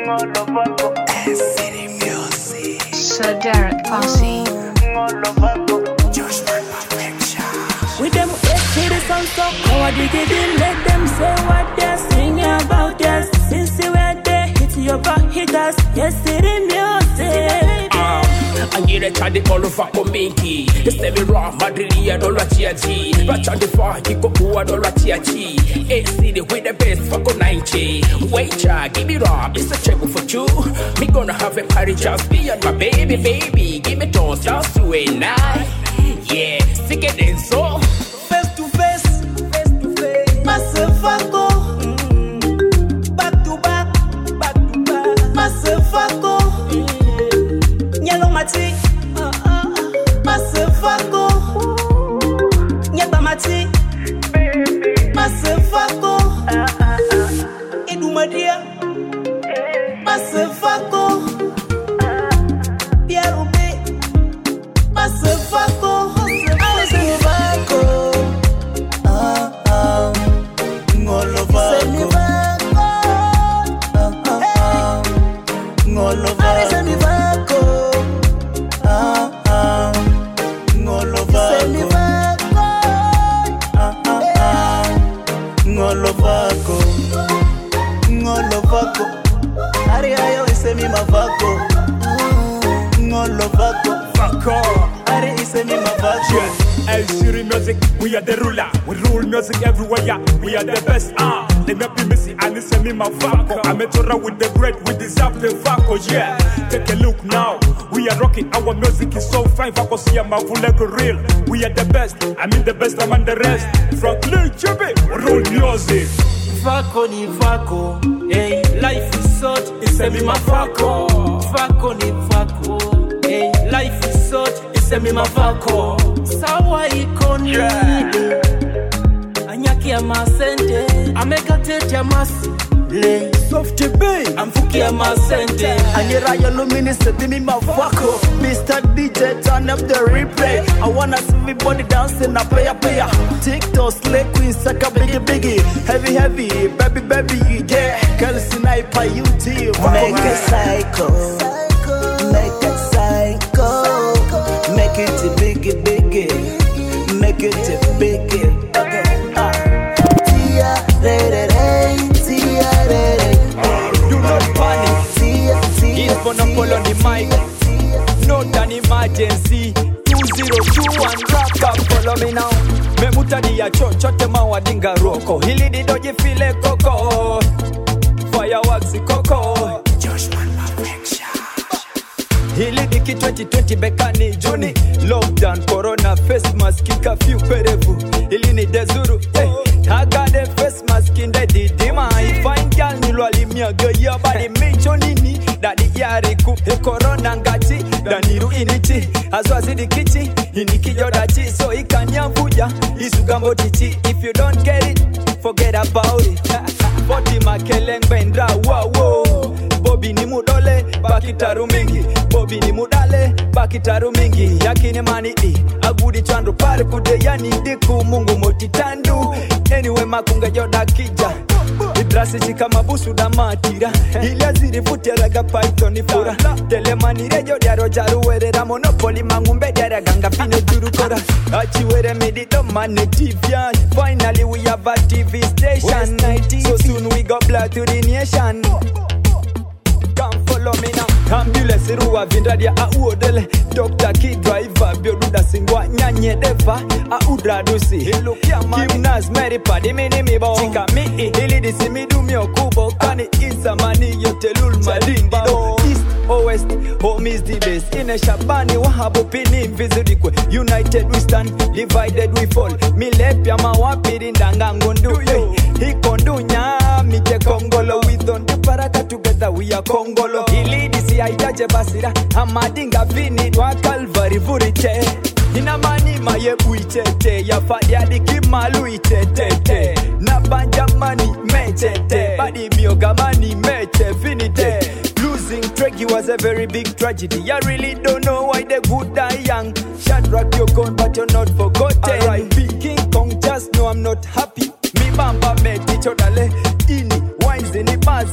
City Music. Sir Derek Posse. With them city song so how I dig it in, let them say what they're singing about us. Since we were there, hit your back, hit us. Yes, City Music. I get a child all over Komiki. The semi raw Madrid, I don't watch G. But on the far, he go who I don't watch G. A city with the best for 90. Wait, give me raw, it's a trouble for you. Me gonna have a party just be on my baby. Give me toast just to a night. Yeah, sick it in so. Face to face. Massive Faco. Back to back. Massive Faco. Nyalo mati. Massive Faco. Nyaba mati. Massive Faco. Edu Madia. Massive Faco. Pierre Ube. Massive Faco. El City Music, we are the ruler. We rule music everywhere, yeah. We are the best, They not be missing, and it's me, my Vaco. I'm a Torah with the bread, we deserve the Vaco, yeah. Take a look now, we are rocking, our music is so fine. Vaco, see, I'm a real. We are the best, I mean the best among the rest. Franklin Chebe, rule music. Vaco ni Vaco, hey, life is short, it's a me, my Vaco. Vaco ni Vaco, hey, life is short, it's a me, my Vaco. Sawa ikoni Anyaki ya masente Ameka tete ya masi Le Softy Bay Amfuki ya masente Anyera ya lumini setimi mavako Mr. DJ turn up the replay I wanna see everybody dancing na paya. TikTok slay queen saka biggie Heavy baby yeah Girl sniper UT Make it psycho. Make it psycho. Make it biggie. Make it biggie. Okay. Do not panic. He's gonna follow the mic. Not an emergency. 2021 rap up, follow me now. Me mutadi ya chochote mawadinga roko. Hili didoji file koko. Fireworks koko. Hili diki 2020 bekani Juni. Lockdown, corona, face mask, curfew, perevu. Hili ni dezuru, I got a face mask in the didima. If I girl nilwali miaga ya body micho nini. Daddy yari ku, corona ngati. Daniru inichi, azwazi dikichi. Iniki jodachi, so ikanyavuja. Isugambo tichi, if you don't get it, forget about it. 40 makeleng bendra, wow. Bobi ni mudole, bakitaru mingi. Bobi ni mudale, bakitaru mingi. Yakini mani agudi chandu pare kude yani diku mungu motitandu. Anyway makunga joda kija. Idrasi chika mabusu da matira. Ili aziri fute raga python ni fura. Telemani rejo diaro jaru were ra monopoly mangumbe diara ganga fine juru kora. Achi were midi do mane TV. Finally we have a TV station. So soon we got blood to the nation. Come follow me now. Ambulance ruwa vindadia auodele. Dr. Kid driver bioduda singwa nyanye deva audra dusi. Gymnast Mary padi mini mibo. Chika mi hili disi midumi okubo. Kani isa mani yote lul madindi do. East or west, home is the best. Ine shabani wahabo pini invizidikwe. United we stand, divided we fall. Milepya mawapiri ndanga ngondu. Hikondunya mite kongolo. We don't do paraka together we are kongolo. Hili disi aijaje basira. Hamadinga vini wa Calvary vurite. Inamani mayebu ichete. Ya fadi adiki malu ichete. Na banjamani mechete. Badi miogamani meche finite. Losing Treggy was a very big tragedy. I really don't know why the good die young. Shadrach, you're gone, but you're not forgotten. R.I.P. King Kong, just know I'm not happy. Mi bamba me ticho dale. Ini, wines in the bazi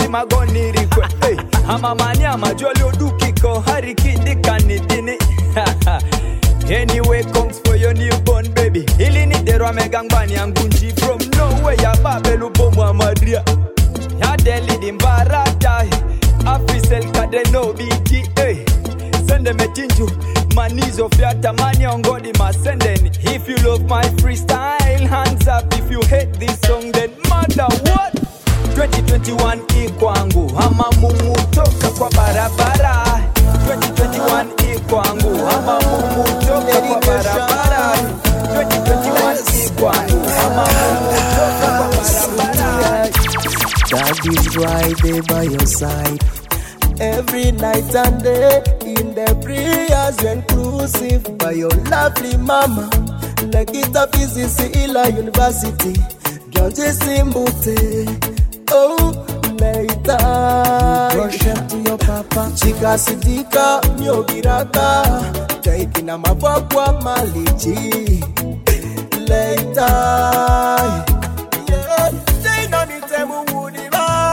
magonirikwe. Hey, amamanyama jolio dukiko harikindi kanidini. Anyway, conks for your newborn baby. Ili ni derwa megangbani angunji from nowhere ya babelu bomwa madria. Ya deli dimbarata. Afisel kade no BTA. Sende metinju. Manizo fiata mani ongodi masenden. If you love my freestyle, hands up. If you hate this song, then mother what? 2021 ikwangu. Ama mumu toka kwa barabara. 2021 ikwangu. Ama mumu toka kwa barabara. 2021 ikwangu. Ama mumu toka kwa barabara. Daddy's right there by your side. Every night and day, in the prayers you're inclusive by your lovely mama. Like it up is Ila University, don't you see Mbute? Oh, later. Brush up to your papa. Chika Sidika, Nyogiraka, taking a mapakwa malichi. Later. Yeah, they don't need them who would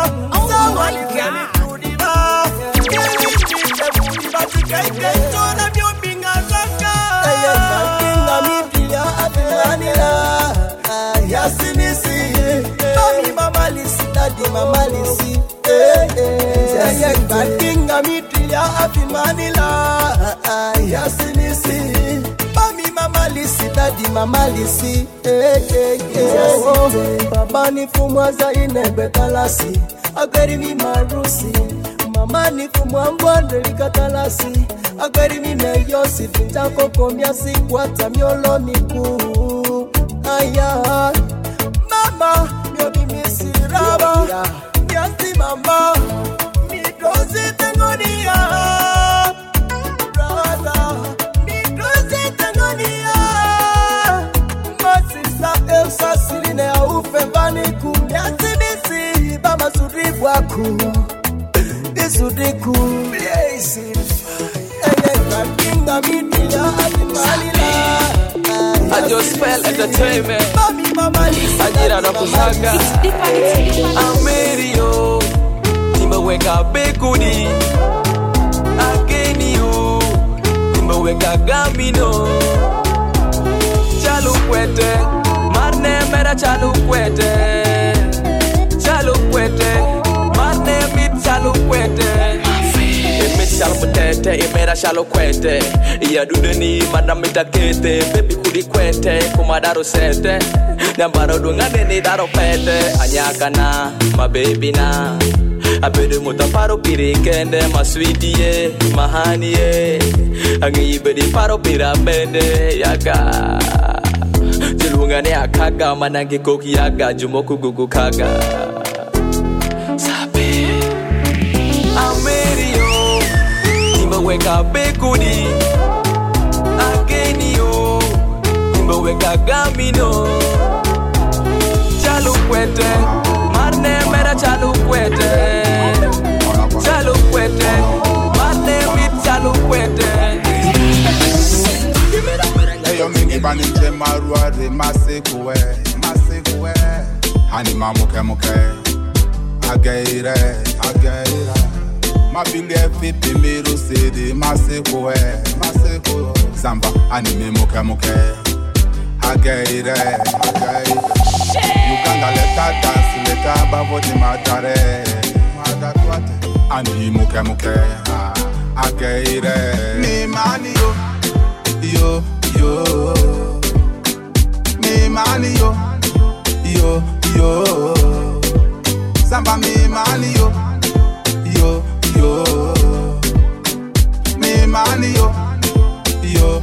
Mama Lisi, Kinga Mitria, Happy Manila, Yasinisi, Mami Mama Lisi, Daddy Mama Lisi, Baba ni fumwaza ine betalasi, Agari mi marusi, Mama ni fumwangwande likatalasi, Agari mi meyosi, Tinjako komyasi, Wata miolo miku, Aya, Mama, Miobi misi Raba, Yasi Mama, Midozi Tengonia, Brother, Midozi Tengonia, Masisa Elsa Siline Ufembaniku, Yasi Misi, Bama Sudrikwaku, Isudriku, Blazing Fire, Kinga Midia, Manila. I just felt entertainment. Ajira na kusaga Amerio Nimeweka bekudi Agenio Nimeweka gamino Chalukwete Marne mera chalukwete Chalukwete Marne mit chalukwete Shalopete, imera shalokwete. Iya dudeni madam itakete. Baby kudi kwete, kumadaro sete. Nyambaro dungane ni daro pete. Anyakana, my baby na. Abedu mutaparo pirikende, my sweetie ye, my honey ye. Angi ibedi paro pirabende, yaga. Jilungane akaga, manangi koki yaga, jumoku gugu kaga. Sabe, Amerio. Nimeweka bekudi Agenio Nimeweka gamino Chalukwete Marne mera chalukwete Chalukwete Marne mit chalukwete Eyo mingi bani jemaruare Masekwe Hanima muke muke Ageire Ma bile fipi miru sidi Maseko Samba anime muke Ageire Uganda leta dance leta bavoti matare Ani muke Ageire Ni mani yo Ni mani yo Samba mi mani yo me money yo,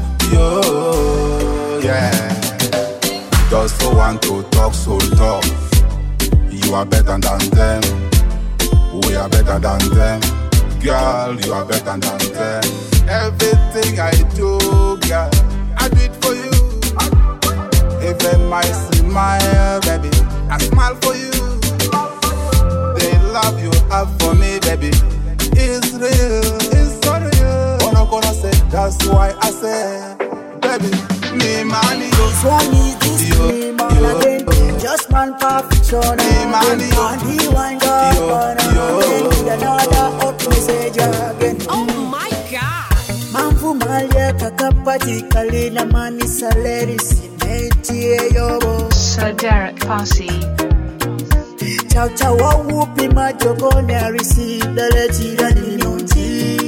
yeah. Just so want to talk so tough. You are better than them. We are better than them. Girl, you are better than them. Everything I do, girl, I do it for you. Even my smile, baby, I smile for you. The love you have for me, baby, is real, it's so real. Gonna say, that's why I say, baby, me money yo, again. Just man perfection. money. Money wine gone. Another hot message again. Oh my God. Mamfu malia kakapati kalina mani saleri sineti yobo. Sir Derek Parsi. Chow chow whoopie majogo ne receive the letter in yonti.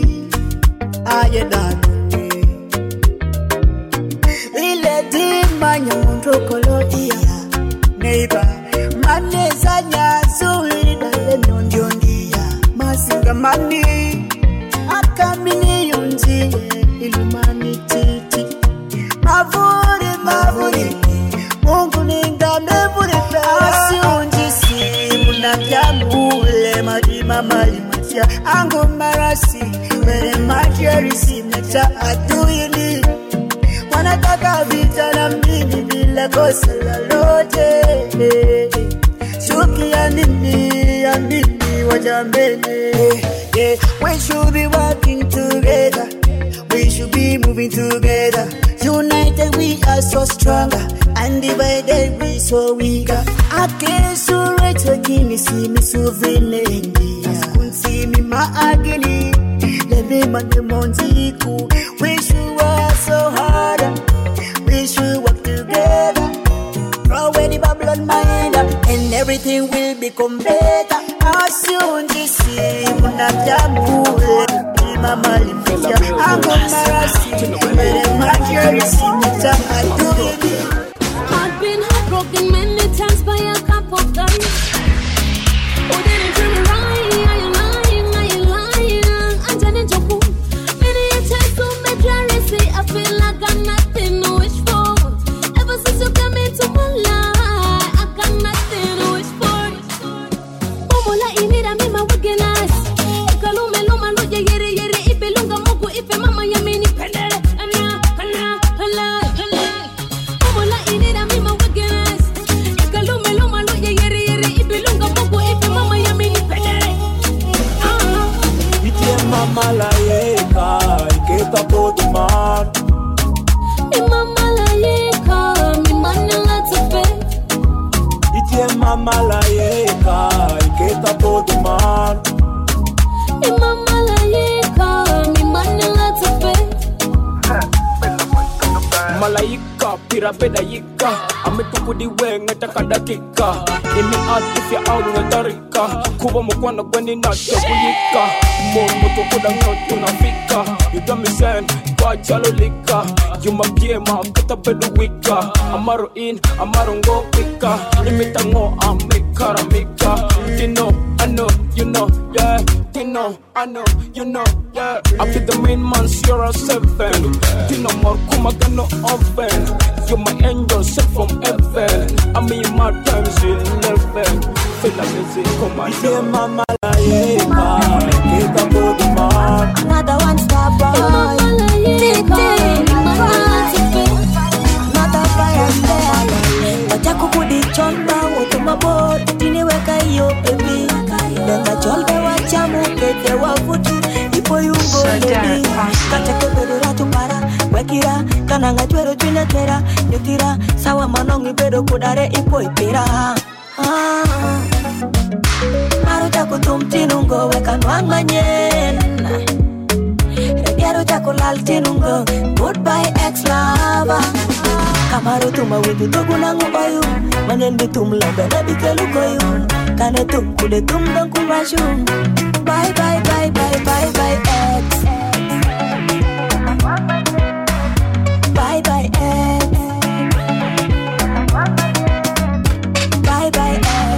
Ayedani. Ile di manyondo kolodia. Neighbor, maneza nyazuri na lenyondiondia. Masinga mani. Akamini yunji ilumani titi. Mavuri Mungu ninga mevuri pasi unjisi Munamyamule madima malimatia Ango marasi Mere majerisi Meta aduyini Wanataka vita na mimi bila kosa lolote Shuki ya nini wajambene We should be working together. We should be moving together. United we are so stronger. And divided we so weaker. I can't surrender again. See me souvenir. See me my agony. Let me man the Montiku. We should work so hard. We should work together. Throw away the Babylon mind. And everything will become better. As soon as you see Munamyamule Mama Limfia Ango Marasi Mere Majerisi Meta aduyini. I've been heartbroken many times by a couple of guys. Oh, they didn't treat me right. Are you lying? I'm turning to cool. Many times to make clarity, I feel like I'm nothing to wish for. Ever since you came into my life, I got nothing to wish for. Momola inira mima wegenas. Ikalume luma loje yere ibelunga mugu ife mama yamini pendere. Momola inira mima wegenas. Ikalume luma loje yere ibelunga mugu ife mama yamini pendere. Itie mama la yeka, iketa poduman. Mi mama la yeka, mi mana la tepe. Itie mama la yeka, iketa poduman. Mi mama la yeka, mi mana la tepe. Malaika, pirapeda yika ametukudi wenga takadakika imi atifya au ngetarika kuba mukwana gweni natokuyika mono tukuda ngoto nafika you got me saying kwa chalolika yuma piema kata beduwika amaro in amaro ngopika imitango amekaramika you know I know you know yeah you know I know you know yeah I be the main man you're a 7 you know more kumagano oven you're my angel sent from heaven I mean my times 11 feel like it's in command Itie mama la yeka, iketa poduman. Another one star boy. Another fire there. Wacha kukudichonda utumabo tiniweka hiyo baby. Lenga cholbe wacha mukete wafutu ipo yungo baby. Kacha kebero tumbara wekira kananga twero twinetera nyutira sawa manongi bedo kudare ipo ipira. Maruta kutumtinungo weka nwanganyen. Regiaro chakulal tinungo goodbye ex-lover. Kamaro tuma witu togunangu oyu manyen bitum lambe na bikelu koyu kane tum kude tum don kumashu. Bye bye bye bye bye bye ex. Bye bye ex. Bye bye ex.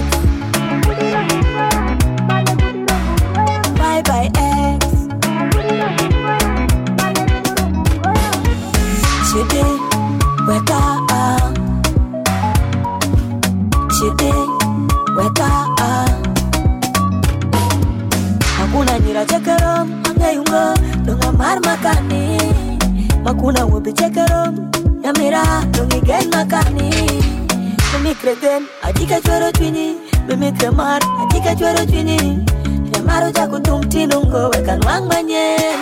Bye bye ex. Shide weka Shide weka Hakuna nyira chekarom angayungo donga mar makani Makuna wobi chekarom yamira dongi gen makani Mimi kreden adika chwero twini Mimi kremar adika chwero twini Yamaro chako tumtinungo weka nwang manyen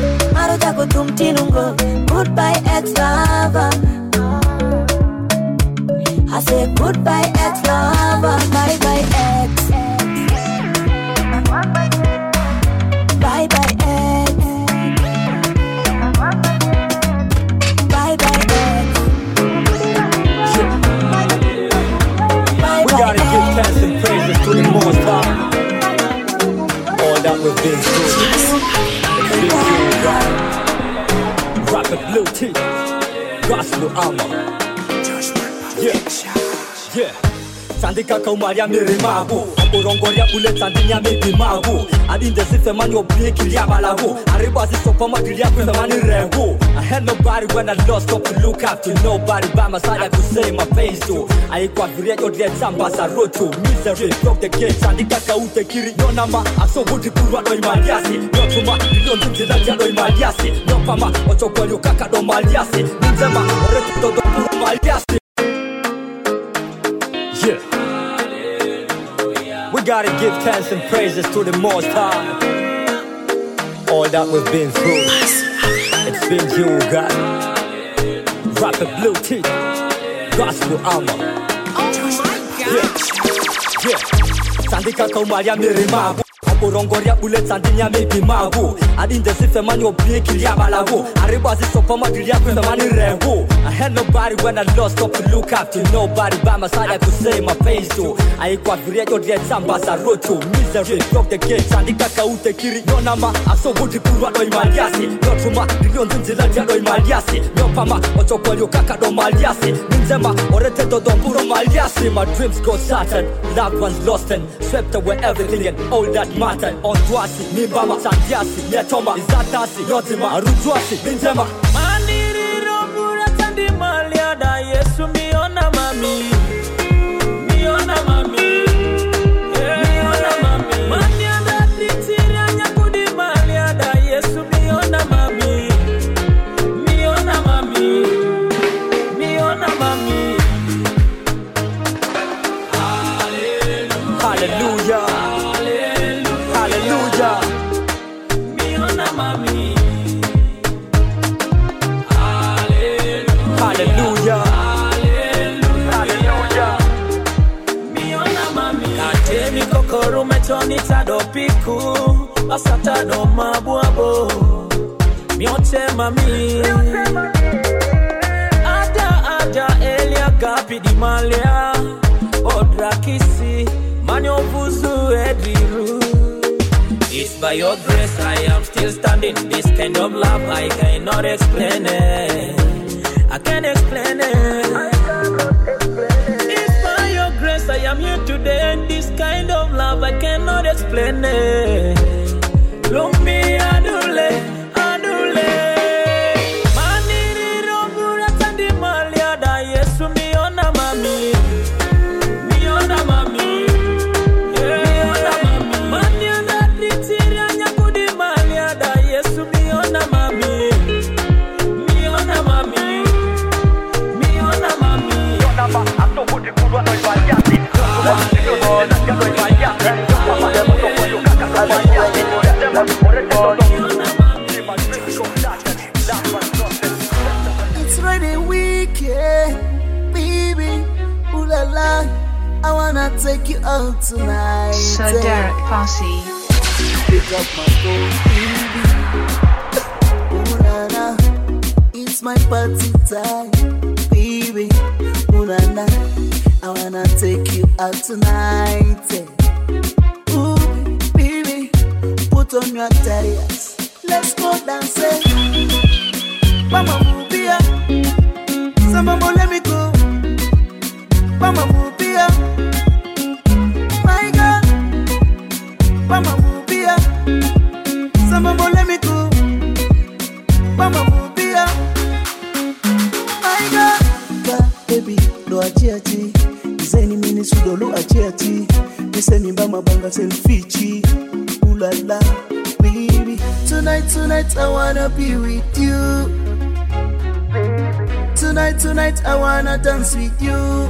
Maro chako tumtinungo goodbye ex-lover I say goodbye ex-lover, bye-bye ex. Bye-bye ex. Bye-bye ex. We gotta give thanks and praises to the Most High. All that we've been through. Rapid blue teeth, gospel armor. Yeah. Sandika kaumaria mirimagu Aburongoria ule sandinya mibimagu Adinde sifemani obliki ya malagu Arriba si sopama dilia kufemani regu I had nobody when I lost hope to look after nobody by my side I could say my pains to I kwa viria yo dia tamba sa roto Misery broke the gate Sandika kaute kiri Nonama aso buti kurwa do imaliasi Notuma milion tunzila tia do imaliasi Nopama ochokwa yo kaka do maliasi Nzema oretu do puro maliasi. Yeah. We gotta give thanks and praises to the Most High. All that we've been through, it's been you, God. Rapid blue teeth, gospel armor. Oh my God. Yeah. Sandika kaumaria mirimagu Aburongoria ule sandinya mibimagu Adinde sifemani obliki ya malagu Arriba si sopama dilia kufemani regu I had nobody when I lost hope to look after nobody by my side I could say my pains to I kwa viria yo dia tamba sa roto Misery broke the gate Sandika kaute kiri Nonama aso buti kurwa do imaliasi Notuma milion tunzila tia do imaliasi Nopama ochokwa yo kaka do maliasi Nzema orete do puro maliasi. My dreams got shattered, loved ones lost and swept away everything and all that mattered. On Twasi, Nimbama, Sandiasi, Netoma, Izatasi, Yotima, Arutwasi, Nzema. Maniri robura tandi maliada Yesu miona mami. Miona mami. Miona mami. Maniada titiria nyakudi maliada Yesu miona mami. Miona mami. Miona mami. Hallelujah. Hallelujah. Miona mami. Hallelujah. Hallelujah. Miona mami. Katemi kokoro metoni tadopiku. Basata no mabuabo. Mioche mami. Ada elia gapi di malia. Odrakisi manyo vuzu ediru. It's by your grace I am still standing. This kind of love I cannot explain it. I can't explain it. It's by your grace I am here today. And this kind of love I cannot explain it. Lumi adule, adule. Maniri robura tandi maliada Yesu miona mami. Miona mami. Miona mami. Maniada titiria nyakudi maliada Yesu miona mami. Miona mami. Miona mami. Miona ma aso budi kurwa no ibaliasi. It's Friday weekend, baby. Ooh la la, I wanna take you out tonight. Sir Derek Parsi. Pick up my phone, baby. Ooh la la, it's my party time, baby. Ooh la la, I wanna take you out tonight. Ooh, baby, put on your tires. Let's go dancing. Mama Mubia, Samba let me go. Mama Mubia, my God. Mama Mubia, Samba let me go. Mama Mubia, my God. Baby, do a chiachi. Zeni mini sudolu a chiachi. Nisemi mbama banga selfie. Ooh la la, baby. Tonight, I wanna be with you. Tonight, I wanna dance with you.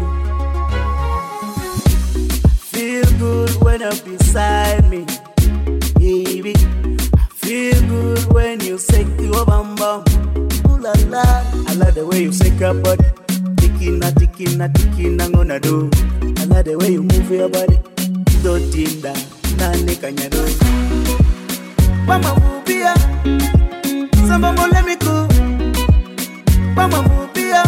Feel good when you're beside me, baby. Feel good when you shake your bum bum. Ooh la la, I like the way you shake your butt. tikina ngona do. I like the way you move your body. Don't tinda, nane kanyado. Mama mubia, samba mole miku. Mama mubia,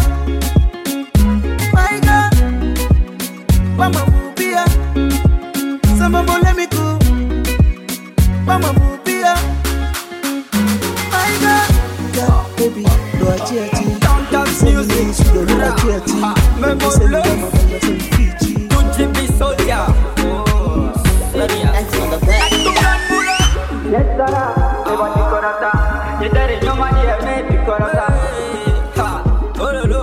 my God. Mama mubia, samba mole miku. Mama mubia, my God. Baby, do a chiati. Don't dance music. Do a chiati. Memo love. Gucci be soldier. That's on the back. Yes, sir. Everybody corata. You dare no money, maybe corata. Ha, oh no.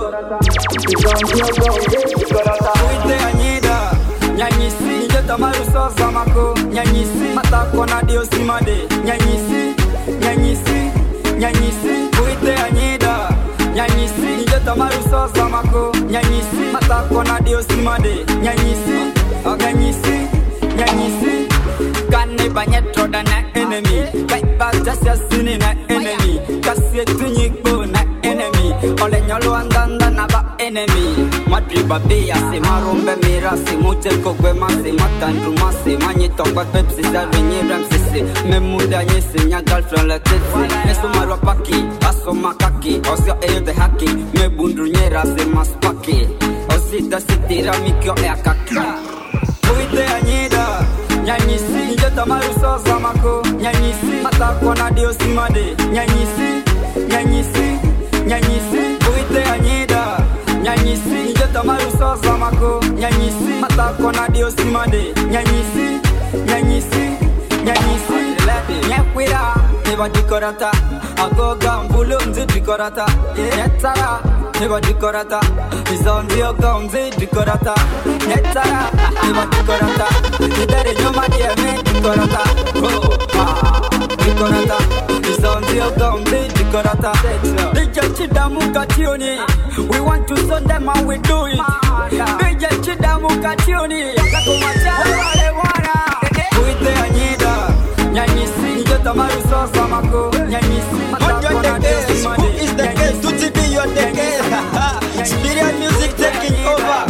Uite anyida, nyanyisi. Njeta maruso zamako, nyanyisi. Matako na dio simade, nyanyisi, nyanyisi, nyanyisi. Uite anyida, nyanyisi. Njeta maruso zamako, nyanyisi. Matako na dio simade, nyanyisi, nyanyisi, nyanyisi. Kane banyetro da na enemy. Kaiba jasya sini na enemy. Kasye tunyikbo na enemy. Ole nyolo andanda na ba enemy. Madriba beya se marombe mira se mutel kogwe mase matandu mase manyitongwa pepsi sa venye ramsese. Memuda nyese nya girlfriend la tete. Neso marwa paki aso makaki. Osio eyo de haki. Mebundru nyera se maspaki. Osita sitira mikyo e akaki. Uite anyida. Nyanyisi, njeta maruso zamako, nyanyisi, matako na dio simade, nyanyisi, nyanyisi, nyanyisi, uite anyida, nyanyisi, njeta maruso zamako, nyanyisi, matako na dio simade, nyanyisi, nyanyisi, nyanyisi, nyekwira, neba dikorata, agoga mbulu mzi dikorata, netara, neba dikorata, izondi oga mzi dikorata, netara, neba dikorata, idare nyoma dieme dikorata, dikorata, izondi oga mzi dikorata, DJ Chida Mukationi, we want to send them and we do it, DJ Chida Mukationi, kakumacha wale wana, uite anyida, nyanyisi, njeta maruso zamako, nyanyisi, matako na dio simade, who is the guest? To TV you're the guest. Spirit music taking over.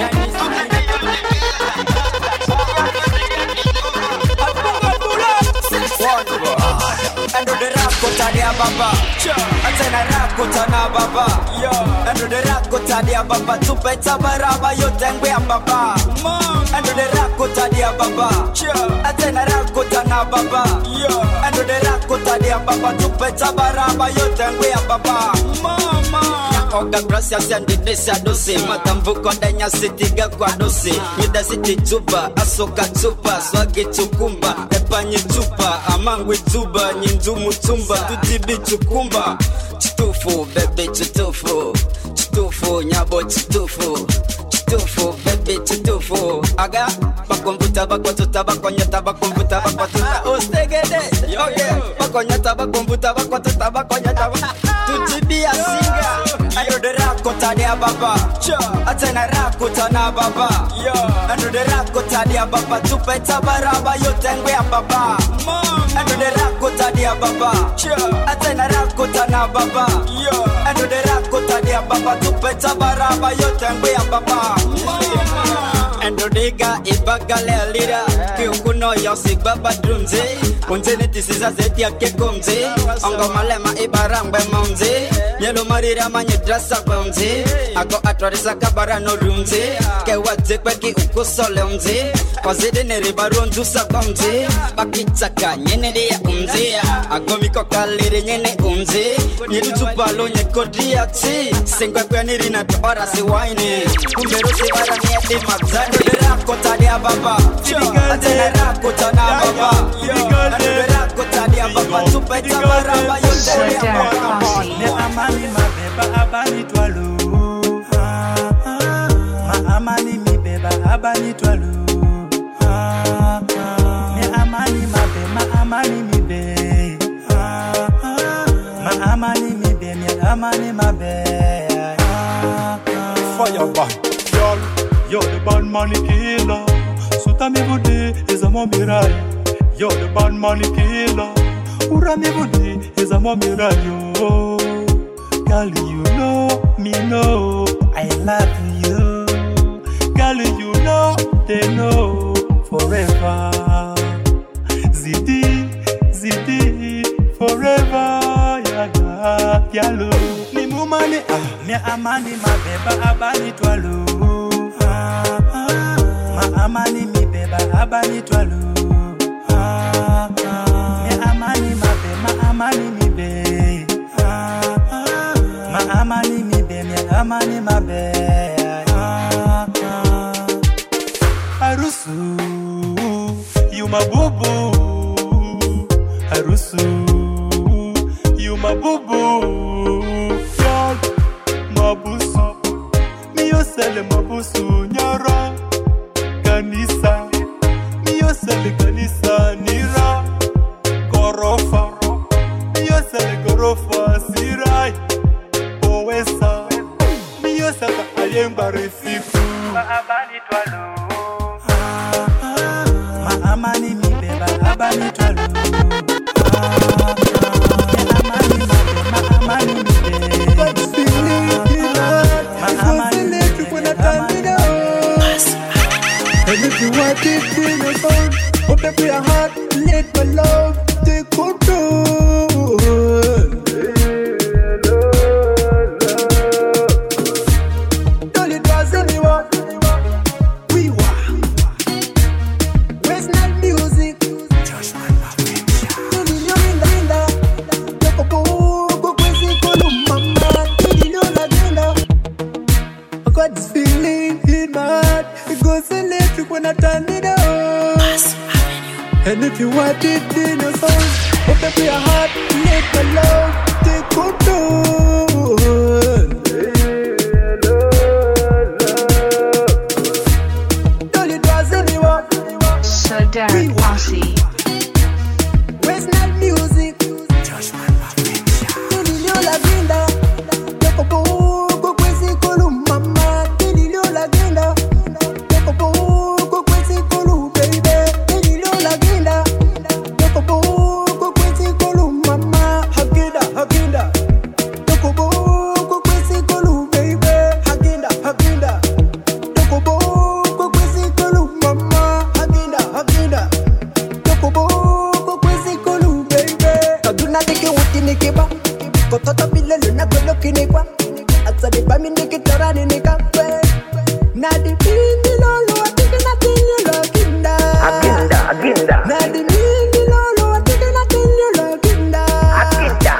Endo de rap kota dia baba, atena rap kota na baba, endo de rap kota dia baba, tupe tabaraba yote ngwe ya baba, endo de rap kota dia baba, atena rap kota na baba, endo de rap kota dia baba, tupe tabaraba yote ngwe ya baba, Oga gracias and desa dose matambuko ndanya sitiga kwa dose nyida siti tuba asoka tuba swage tukumba epanye tuba amangwe tuba nyindumu tumba tutibi tukumba chitufu bebe chitufu chitufu nyabo chitufu chitufu bebe chitufu aga bakombuta bakwatuta bakwanyata bakombuta bakwatuta ostegede okay bakonyata bakombuta bakwatuta bakonyata tutibi asinga Ando de rap kota dia baba, atena rap kota na baba, ando de rap kota dia baba, tupe tabaraba yote ngwe ya baba, ando de rap kota dia baba, atena rap kota na baba, ando de rap kota dia baba, tupe tabaraba yote ngwe ya baba, ando diga ibagale alira, kiukuno yosi baba drumze, unzeni tisiza zeti ya kekomze, ongo malema ibarangwe maunze, yelo marira manye drasa kwenze Ako atwarisa kabara no runze Ke wadze kweki ukusole unze Kwazide neriba rondusa kwenze Bakitaka nyene dia unze Ako miko kaliri nyene unze Nyedu tupalo nye kodria ti Sengwe kwe nirina tuora si waini Kumberu si vara nyedi mazani Ande rako tadia baba Atene rako tana baba Ande rako tadia baba Tupe tabaraba yote ya baba Amani mabeba abani twalo Ma amani mi beba abani twalo Me amani mabe ma amani mi be Ma amani mi be me amani mabe Fire back, y'all. You're the bad money killer. Suta mi budi is a momirai. You're the bad money killer. Ura mi budi is a momirai. Girl, you know me know. I I love you. Girl, you know, they know forever. Zidi, Zidi, forever. Yaga, yalo. Ni mumani, mi amani, ma beba, abani twalo. Ma amani, mi beba, abani twalo. Mi amani, ma be, ma amani, mi be. Ma amani, mi be, mi amani, ma be. Harusu, you my boo-boo. Harusu, you my boo-boo. God, mabusu, mi yosele mabusu nyara. Kanisa, mi yosele kanisa nira. Gorofa, mi yosele gorofa sirai. Poesa, mi yosele ayemba refiku. Abani twalo. Ma amani mi beba abani twalo. Ma amani mi beba. But feeling you love, ma amani mi beba. And if you want it, bring it on. Open your heart, let my love take control. Don't it was anyone. We were. Where's that music? Just one more I got this feeling in my heart. It goes electric when I turn it on. And if you want it in your soul, open up your heart, let my love take control. Don't it was anyone. So Derek Posse. Where's that music? Just one more la vinda. Yoko poco kwezi kolu mama. Dililo la vinda. Yoko poco kwezi kolu baby. Dililo la vinda. Yoko poco kwezi kolu mama. Haginda, haginda. Yoko poco kwezi kolu baby. Haginda, haginda. Yoko poco kwezi kolu mama. Haginda, haginda. Yoko poco kwezi kolu baby. Kaduna dike wuti nikiba. Kotota bile luna kolo kinikwa. Asade bami nikitora ninikakwe. Nadi bindi lolo atike na tinyo lokinda. Aginda, aginda. Nadi bindi lolo atike na tinyo lokinda. Aginda.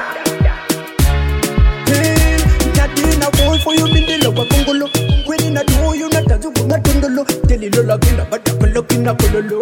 Hey, nadi na boy for you bindi lo kwa kongolo. Kwini na duo you na tazubu na tundolo. Teli lo lokinda bada kolo kina kololo.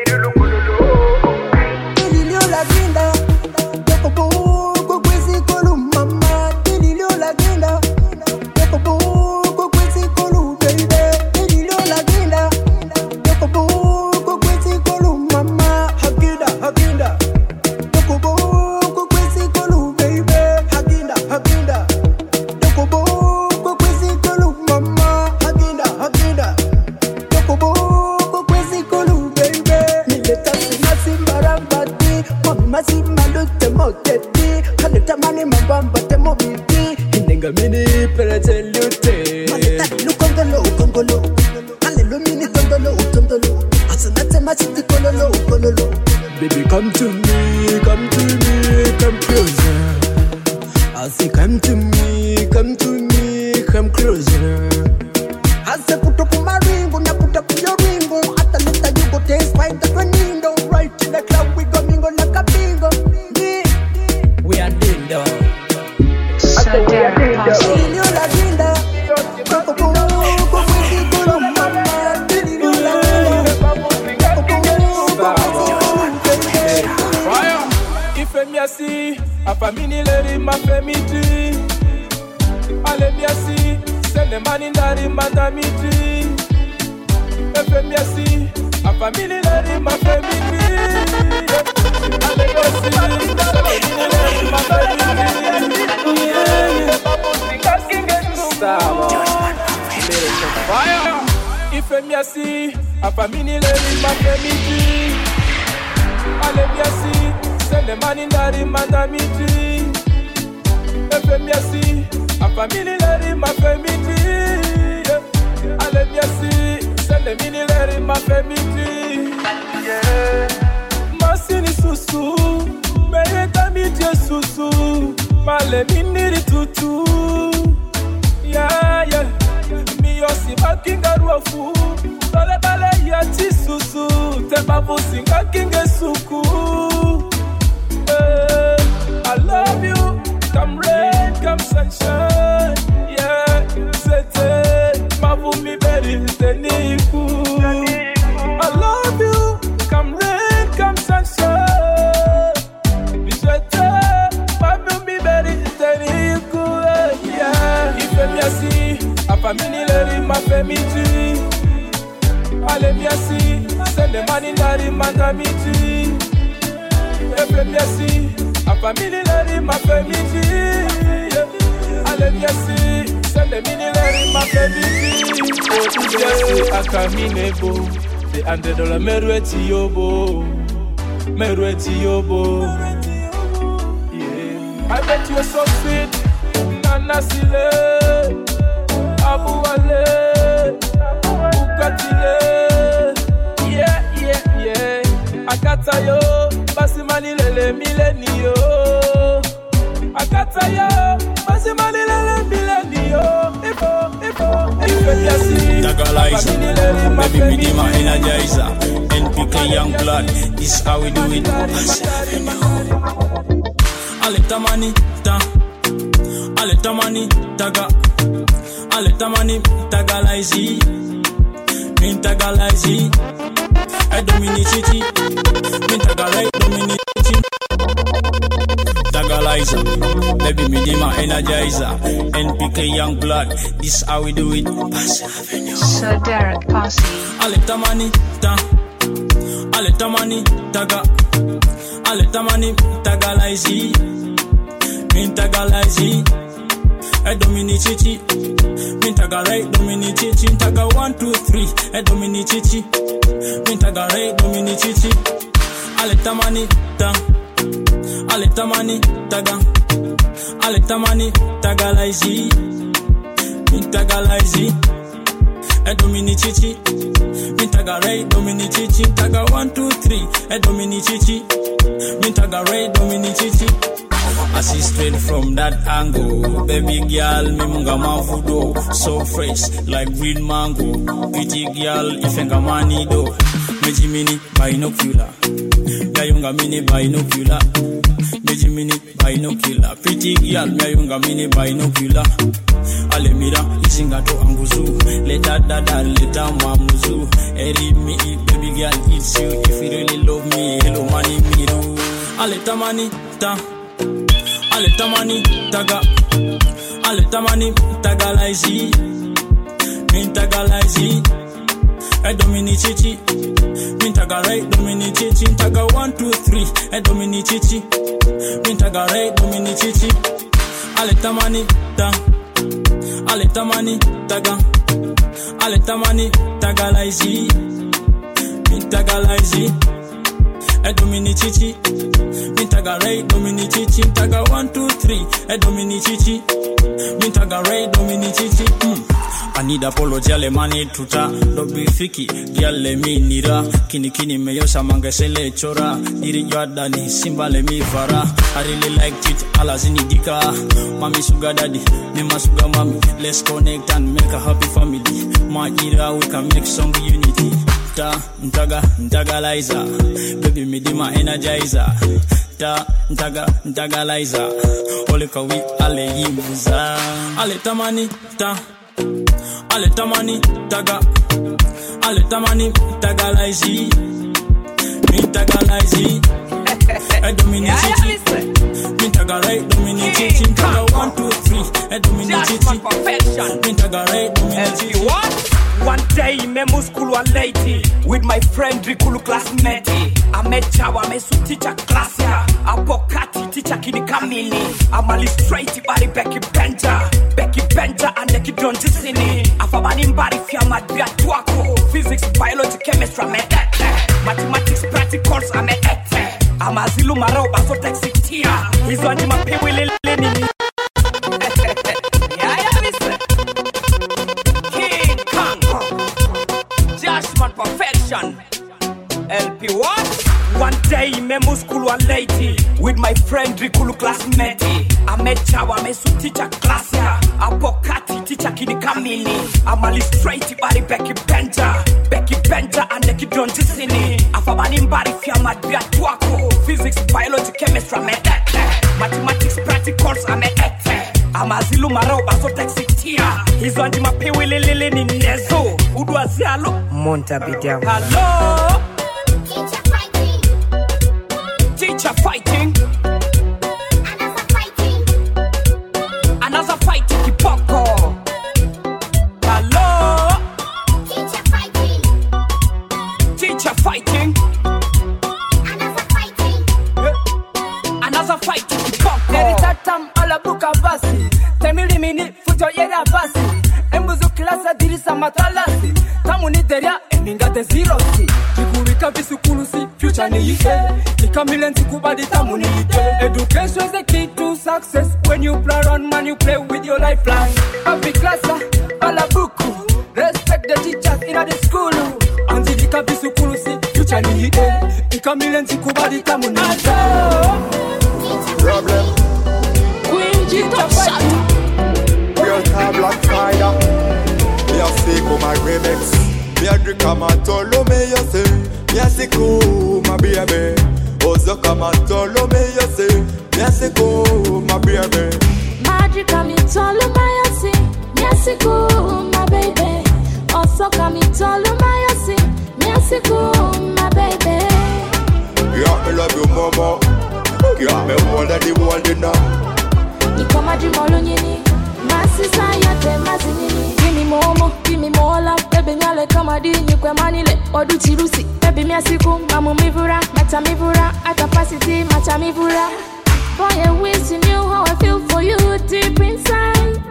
Teli lo lokinda. Yoko poco kwezi kolu mama. Teli lo lokinda. Yoko poco kwezi kolu baby. Teli lo lokinda. Yoko poco kwezi kolu mama. Haginda, haginda. Yoko poco kwezi kolu baby. Haginda, haginda. Yoko poco kwezi kolu mama. Haginda, haginda. Yoko poco kwezi kolu baby. Mileta sina simbarambati. Mama simalute moteti. Kaleta mani mambamba temo biti. Hinenga mini perete lute. Maleta lukongolo, ukongolo. Alelo mini tondolo, utondolo. Asanate masiti kololo, kololo. Baby come to me, come to me, come closer. I say come to me, come to me, come closer. I say put up my ring, when I put up your ring, at the later you go taste find the granino. Right in the club we go mingo like a bingo. Yeah. We are dindo. So Derek Posse. Dililo la ginda. Coco poco kwezi kolu mama. Dililo la ginda. Coco poco kwezi kolu baby. Fire. Ife miasi, afamini leri mafemiti. Ale miasi, sende mani ndari mandamiti. Ife miasi, afamini leri mafemiti. Ale miasi, sende mani leri mafemiti. Fire. Ife miasi, afamini leri mafemiti. Ale miasi, sende mani ndari mandamiti. Ife miasi, famille lady ma famille. Allez bien si, c'est le mini lady ma famille. Ma sini susu, mais tami je susu, male mini tutu. Yeah yeah, mi yosi makinga ruafu, dole bale yati susu, te babu singa kinge suku. I love you, come rain, come sunshine. Yeah, c'était ma mi beri teniku. I love you, come rain, come sunshine. Mi c'était ma mi beri teniku. Yeah, il fait bien si, a famille leri ma famille. Allez bien si, c'est le mani nari ma famille. Il fait bien si. A famille lady ma famille. Allez bien si, c'est le mini lady ma famille. Oh Dieu, a camine bo, c'est $100 merueti yobo, merueti yobo. Yeah, I bet you're so sweet, Nana Sile, Abu Ale, Ukatile. Yeah, yeah, yeah, Akatayo. Basimani lele milenio, akataya. Basimani lele milenio. Ifo. Tagalizer, baby me dey my energizer. NPK young blood, this how we do it. Aletamani ta, aletamani taga, aletamani tagalizi, min tagalizi. I dominici, Mintagalai dominici. Tagalizer, baby me dey my energizer. NPK young blood, this how we do it. Sir Derek Posse. Aletamani ta, aletamani taga, aletamani tagalaizi, Mintagalaizi. I dominici, Mintagalai dominici. Taga 1, 2, 3. I dominici. Mintagare dominici. Aletamani ta, aletamani taga, aletamani tagalaizi, mintagalaizi. E dominici, mintagare dominici. Taga 1, 2, 3. E dominici, mintagare dominici. I see straight from that angle. Baby girl, me munga mafudo. So fresh, like green mango. Pretty girl, ifenga manido. Meji mini binocular. Yayunga mini binocular. Meji mini binocular. Pretty girl, yayunga mini binocular. Ale mira, isinga to anguzu. Leta dada, leta mamuzu. Eri me eat, baby girl, it's you. If you really love me, hello money miru. Ale tamani ta. Aletamani taga, aletamani tagalaizi, mintagalaizi. E dominici, mintagarai dominici. Taga 1, 2, 3. E dominici, mintagarai dominici. Aletamani ta, aletamani taga, aletamani tagalaizi, mintagalaizi. E dominici, mintagarai dominici. Taga 1, 2, 3. E dominici, mintagarai dominici. I need apology, ale mani tuta. Dobi fiki, gyale mi nira. Kini meyosa mangesele chora. Diri yadani, simba le mi fara. I really like it, ala zini dika. Mami sugar daddy, mima sugar mami. Let's connect and make a happy family. Ma ira, we can make some unity. Ta, ntagalizer. Baby me di my energizer. Ta, ntagalizer. Ole kawi, ale yimuza. Ale tamani, ta. Aletamani taga, aletamani tagalaizi, mintagalaizi. E dominici, mintagarai dominici. Taga 1, 2, 3. E dominici, mintagarai dominici. One day, me muscle one lady with my friend Rikulu classmate. I met Chawa, me su teacher class ya. Apokati teacher kini kamini. I'm a straight body Becky Benja and Neki don't sini. Afabani mbari fiama dia tuako. Physics, biology, chemistry me ete. Mathematics, practicals ame ete. Amazilu maroba so texitia. Hizo anjima piwili lini. mention. LP what? One day me muscle one lady with my friend Rikulu classmate. I met Chawa me su teacher class ya. Apokati teacher kini kamini. I'm a straight body Becky Benja and Neki Donjisini. Afabani mbari fia madbia tuako. Physics, biology, chemistry me ete. Mathematics, practicals ame ete. Amazilu maroba so texitia. Hizo andi mapewe lelele ni nezo. Uduazi alo Monta bidia. Hello. Teacher fighting. Another fighting kipoko. Hello. Teacher fighting. Another fighting kipoko. Neritatam ala buka basi. Temili mini fujo yera basi. Embuzu klasa dirisa matalasi. Tamu ni deria emingate zerosi. Kikuwika visukulusi future ni yike. Nikamilenzi kubadi tamu ni yike. Education is the key to success. When you play around man you play with your lifeline. Happy klasa ala buku. Respect the teachers in the school. Anzidika visukulusi future ni yike. Nikamilenzi kubadi tamu ni yike. Problem. Queen Jita fight. Real time black fire. Me a sick of my remix. Me a drink a matolo me you say. Me a sick of my baby. Ozo come a tolo me you say. Me a sick of my baby. Magic come in tolo my yasi. Me a sick of my baby. Also come in tolo my yasi. Me a sick of my baby. Yeah, me love you mama. Yeah, me hold the world in now. Nikoma jimolo nyini. Masisa yote mazinini. Give me more love, baby nyale kama dini kwa manile odu chirusi, baby mi asiku mamu mivura, mata mivura, capacity mata mivura. Boy, I wish you knew how I feel for you deep inside.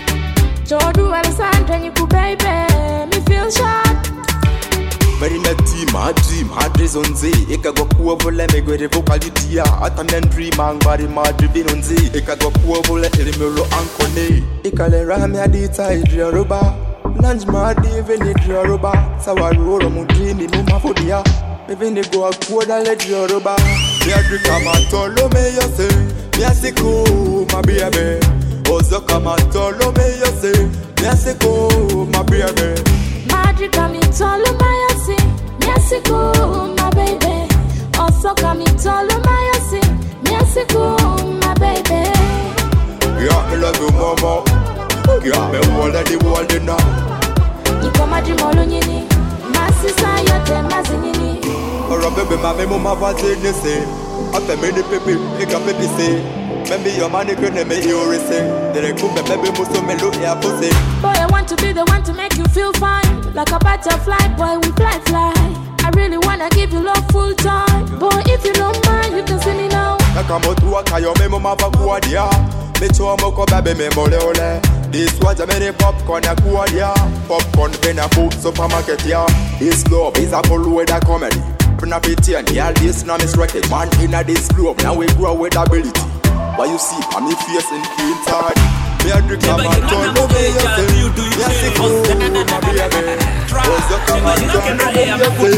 Jodu Alessandra and you baby, me feel shot. Marina team, hard reason Z. Eka go kuwa vole me go vocality ya. Atamen dream ang bari ma driven on Z. Eka go kuwa vole elimelo ankone. Eka le rami adita idria roba. Lanj ma diveni idria roba. Sawa roro mudini muma fodia. Even go a kuwa le idria roba. Me a drink a matolo me yo se. Me a siku ma baby. Ozo kama tolo me yo se. Me a siku ma baby. Magic come in tolo my yasi. Me a sick of my baby. Also come in tolo my yasi. Me a sick of my baby. Yeah, me love you mama. Yeah, me hold the world in now. Nikoma jimolo nyini. Masisa yote mazinini. Ora baby mama mama vazini se. Ate me ni pepe, eka pepe se. Maybe your money couldn't make you receive. Then I could maybe muso me look ya pussy. Boy, I want to be the one to make you feel fine. Like a butterfly, boy, we fly. I really wanna give you love full time. Boy, if you don't mind, you can see me now. Nakamotua kayo memo mavakuadia. Mecho moko baby memo leole. This was a many popcorn ya kuadia. Popcorn pena food supermarket ya. This love is a full weather comedy. Puna pity and yeah, this now is record. Man in a this globe, now we grow with ability. What you see, I'm face and clean tired. Me a drink a man turn no me you say. Me a sick of my baby. Ozo come and turn no me you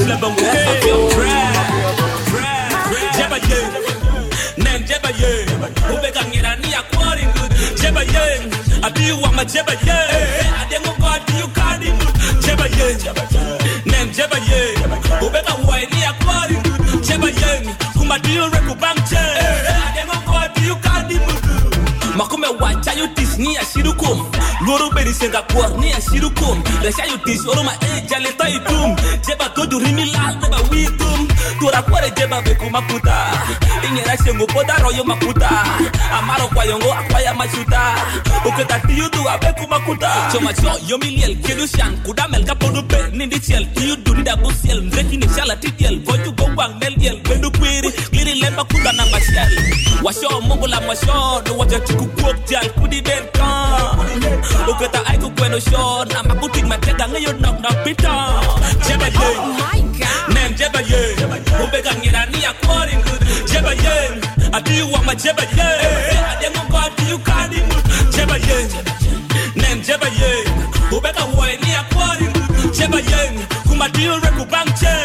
say. Jeba ye, nem jeba ye. Ubeka ngira ni akwari good. Jeba ye, adi wa ma jeba ye. Adengo God you carry good. Jeba ye, nem jeba ye. Ubeka wa ni akwari good. Jeba ye, kuma dio reku bank che. Adengo God you carry good. Makume wacha you tis ni ashirukum. Loro beri senga kwar ni ashirukum. Lesha you tis oro ma jale taitum. Jeba godu rimi lal jeba witum. Tura kware jeba beku makuta. Ingera shengo poda royo makuta. Amaro kwa yongo akwaya machuta. Uketa tiyu tu abeku makuta. Choma cho yomiliel kedushan kuda melka podu pe nindi chel tiyu duni da busiel mzeki ni shala titiel voju gongwang meliel bendu kwiri liri lemba kuda na mashel. Washo mungu la masho do waja kukuok jal kudi benkan. Uketa aiku kweno show na makutik matega ngayon knock pita. Jeba ye, nem jeba ye. Ubeka ngira ni akwari good. Jeba ye, adi wa ma jeba ye. Adengo God you carry good. Jeba ye, nem jeba ye. Ubeka wa ni akwari good. Jeba ye, kuma dio reku bank che.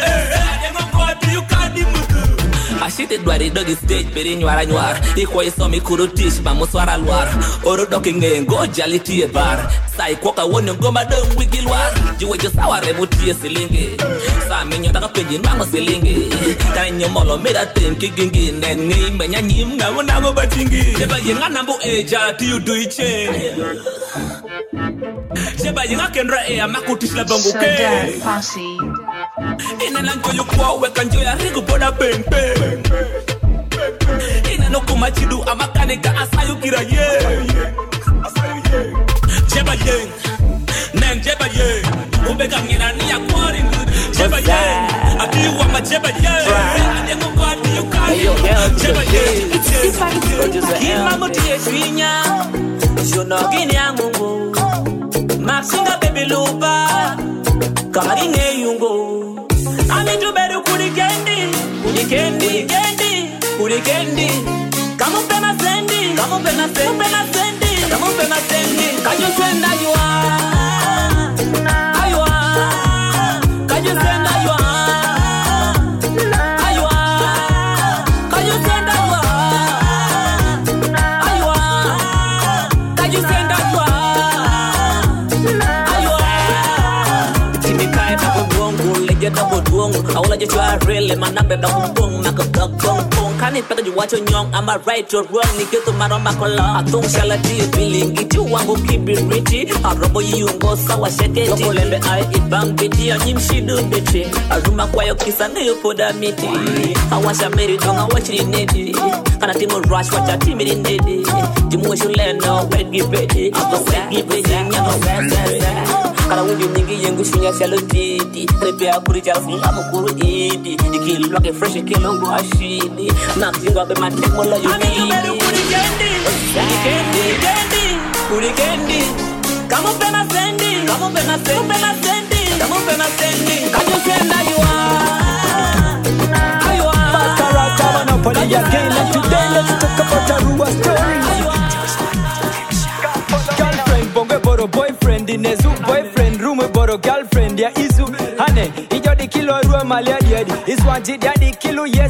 shite dwari dogi stage beri nywara nywar iko iso mi kuru tish ba muswara lwar oro doki ngengo jali tie bar sai koka woni ngoma dong wigi lwar jiwe jo sawa rebutie silingi sa minyo taka penji nango silingi kanyo molo meda tenki gingi nengi menya nyim na nango batingi jeba yenga nambu eja ti you do iche jeba yenga kendra e amakuti la bongo ke Posse. Ina nango yukwa weka njo ya rigu boda bembe Ina no kumachidu amakanika asayu kira ye Jeba yeng Neng jeba yeng Ubeka ngirani ya kwari Jeba yeng Adi wama jeba yeng Adengo kwa adi yukari Jeba yeng Kima muti yeshinya Shunogini ya mungu Maxinga baby lupa Kamari yungo Ami tu beru kuri kendi Kamu pena sendi Kaju senda yua Ayua Kaju senda yua Ayua Kaju senda yua Ayua Kaju senda yua Ayua Timikai na bodwongu Leje na bodwongu Awala je chua rele Manambe na kumbong Nakabong Kani peka juwacho nyong Am I right or wrong Nikitu maroma kola Atung shala diyo feeling Iti wangu kibiriti Arobo yungo sawa sheketi Loko lembe ai ibang biti Anyim shidu biti Aruma kwayo kisa Neyo poda miti Awasha meri donga wachiri nedi Kana timu rush wacha timiri nedi Jimu shuleno Wegi bedi Apo wegi bedi Nyama wegi Kana wunju nyingi yengu shunya shalo titi Krepe akuri jala funga mukuru iti Ikilu wake fresh ikilungu ashidi Nakzingo abe matek mola yu kini Kuri kendi Kamu pena sendi Kaju senda yua Ayua Makarata Monopoly again and today let's talk about a Rua story Girlfriend bonge boro boyfriend Inezu boyfriend rume boro girlfriend ya izu Hane ijo di kilo Rua malia diadi Iswanji daddy kilo yes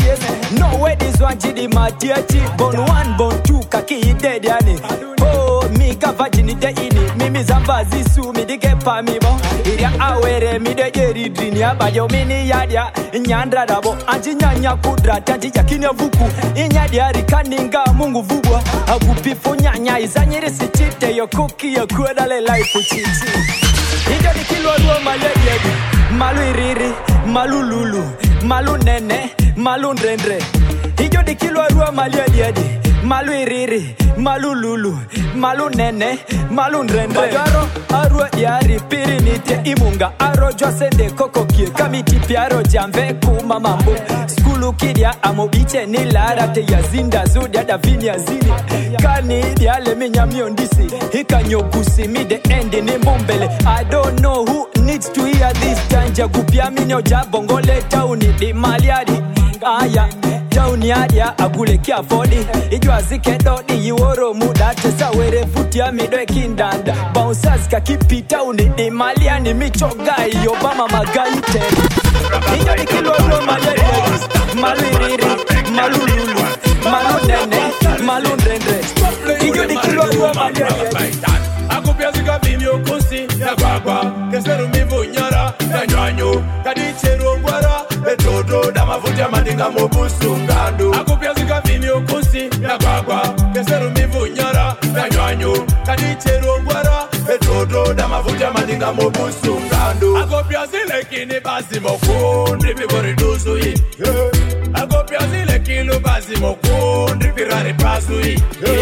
No way this one jidi matiachi Bone 1 bone 2 kaki idedi yani Oh mi ka virginity ini Mimi zamba zisu mi dige pa mi bo Iria awere mi de jeri drini Abayo mini yadia Nyandra dabo Anji nyanya kudra Tanji yakini vuku Inyadia rikaninga mungu vubwa Agupifo nyanya Izanyere si chite Yo cookie yo kuedale life chichi Ijo di kilo Rua malia diadi Malu iriri Malu lulu Malu nene Malu ndrendre Ijo di kilo Rua malia diadi Malu iriri Malu lulu Malu nene Malu ndrendre Bagaro Arua diari Piri nite imunga Aro jwa sende koko kie Kamiti piaro jamve kuma mambo Skulu kidia amo biche ni lara Te ya zinda zudi ada vini ya zini Kani diale minya miondisi Hika nyogusi mide endi ni mumbele I don't know who needs to hear this Janja gupia minyo jabongole Tauni di maliadi Aya Tauni adia agule kia fodi Ijwa zike dodi Iworo muda Tesa were futia midwe kindanda Bouncers kakipita uni di maliani Michoga Obama magaite Ijo di kilo Rua malia Malu iriri Malu lulu Malu nene Malu ndrendre Ijo di kilo Rua malia Akupia zika vimi okusi ya gwagwa Keseru mivu nyara ya nyanyo Kadicheru ngwara Betodo damavuja madinga mobusu ngando Akupia zika vimi okusi ya gwagwa Keseru mivu nyara ya nyanyo Kadicheru ngwara Betodo damavuja madinga mobusu ngando Akupia zile kini basi mokundi Bibori dusu yi Akupia zile kilo basi mokundi Birari pasu yi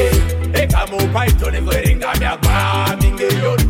Ekamu python eringa miaka mingeyoni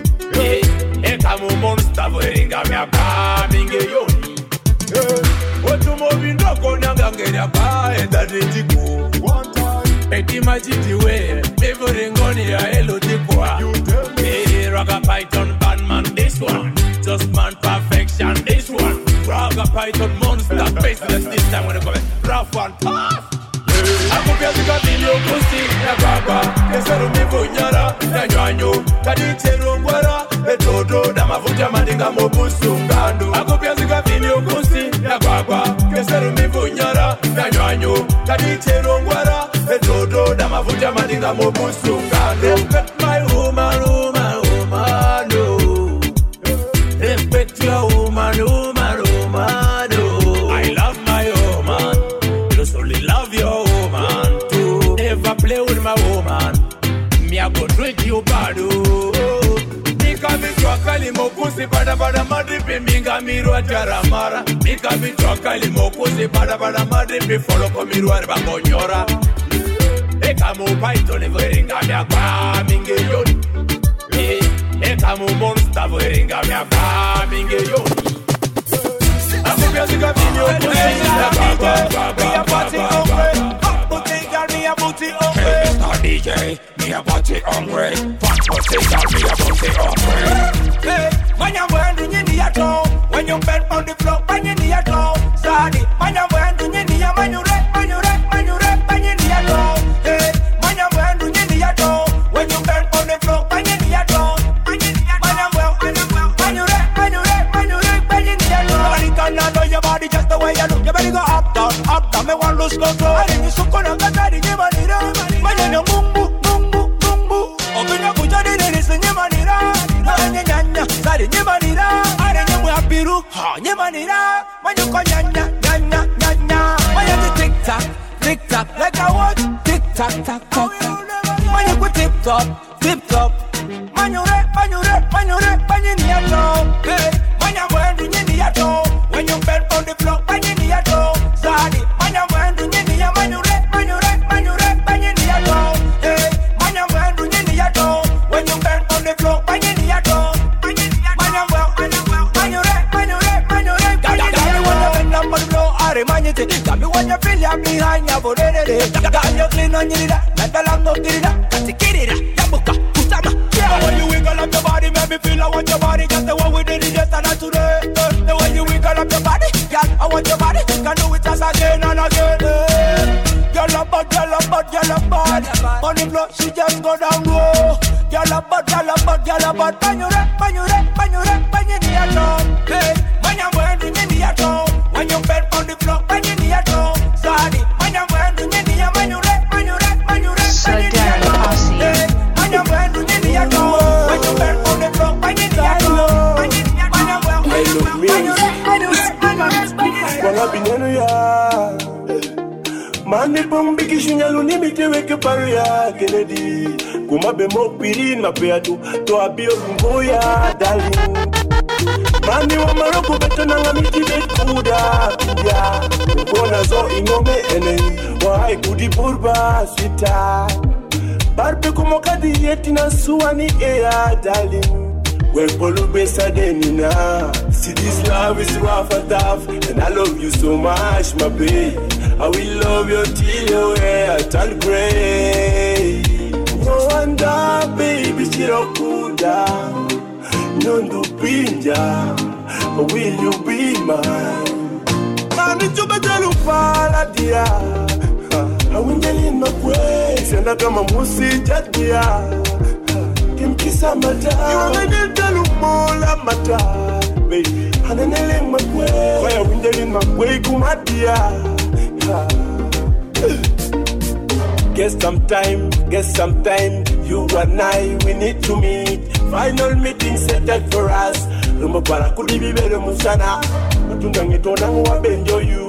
Ekamu monster eringa miaka mingeyoni Otumo bindoko nyangangeria pa edadetiko Eti majitiwe Bevorengoni ya elotikwa Raga python bandman this one Just man perfection this one Raga python monster faceless this time when it comes rough and tough Akupia zika vili okusi ya gwagwa Keseru mivu nyara ya nyanyo Kadicheru ngwara Betodo damavuja madinga mobusu ngando Akupia zika vili okusi ya gwagwa Yesero mivunyara Nanywanyo Kadichero ngwara Edodo Damavuja madinga mobusunga Respect my woman, woman, woman, no. Respect your woman, woman, woman, no. I love my woman. Just only love your woman too. Never play with my woman. Me I go treat you bad, oh. Mika bichwaka limokusi bada bada madripi minga miru ataramara. Mika bichwaka limokusi bada bada madripi follow komiru arbangonyora. Eka mu python veringa mia kwa minge yoni. Eka mu monster veringa mia kwa minge yoni. Amu musica video me a party hungry. Booty girl me a booty hungry. Mr. DJ me a party hungry. Fat booty girl me a booty hungry. Hey, when you wear the nyini ya toe, when you bend on the floor, when you need a toe, sorry. When you wear the nyini ya when you rap, when you rap, when you rap, when you need a toe. Hey, when you wear the nyini ya toe, when you bend on the floor, when you need a toe. When you rap, when you rap, when you rap, when you rap, when you need a toe. Nobody can know your body just the way you look. You better go up down, me want lose control. I didn't so gonna get ready, you money down. Man, you know boom boom boom boom boom boom. Open up, put your ladies in your money down. Nyanya, sorry, you money down. I didn't know Piru, ha, you money down. Man, you call nyanya, nyanya, nyanya. Man, you do tick tock, like I watch tick tock, tock, tock. Man, you go tip top, tip top. Man, you rap, man, you rap, man, you rap, man, you need a toe. Hey, man, you wear the nyini a toe. When you bend on the floor, man, you need a toe. Sorry, man, you wear the nyini a man, you rap, man, you rap, man, you rap, man, you need a toe. Hey, man, you wear the nyini a toe. When you bend on the floor, man, you need a toe. Man, you wear, man, you rap, man, you rap, man, you rap. Got me when you bend up on the floor, I remind you. Got me when you feel you behind your body. Got you clean on your leader, not the long of the leader. That's the kid, Yabuka, Kusama. When you wiggle up your body, make me feel I want your body. Just the one we did it yesterday today. The way you wiggle up your body, girl, I want your body. Can do it just again and again. Girl up bad, girl up bad, girl up bad. On the floor, she just go down low. Girl up bad, girl up bad, girl up bad. When you rap, when you rap, when you rap, when you need a toe. Hey, when you wear the need a toe. When you bend on the floor, when you need a toe. Sorry, when you wear the need a when you rap, when you rap, when you rap, when you need a toe. Hey, when you wear the need a toe. When you bend on the floor, when you need a toe. When you Mani bombi kishinya luni miteweke paria Kennedy Kumabe mokpiri na peatu To abio mboya darling Mani wa maroko beto nanga mitide kuda Kudia Ukona zo ingome ene Wahai kudi burba sweeta Barbe kumokadi yeti na suwani ea darling Well, Polu Besadenina. See, this love is rough and tough, and I love you so much, my babe. I will love you till your hair turn gray. No wonder, baby, Chirokunda. Nondu Pinja, will you be mine? Mami, Chubajalu Paladia. I will get in my place, and I come a musi jadia. Kisa mata, you wanna tell mola mata, baby. Hananele makwe, why windeli makwe kumatia. Guess sometime, you and I, we need to meet. Final meeting set up for us. Rumba para kudibi bele musana, matunda ngitona ngwa benjo you.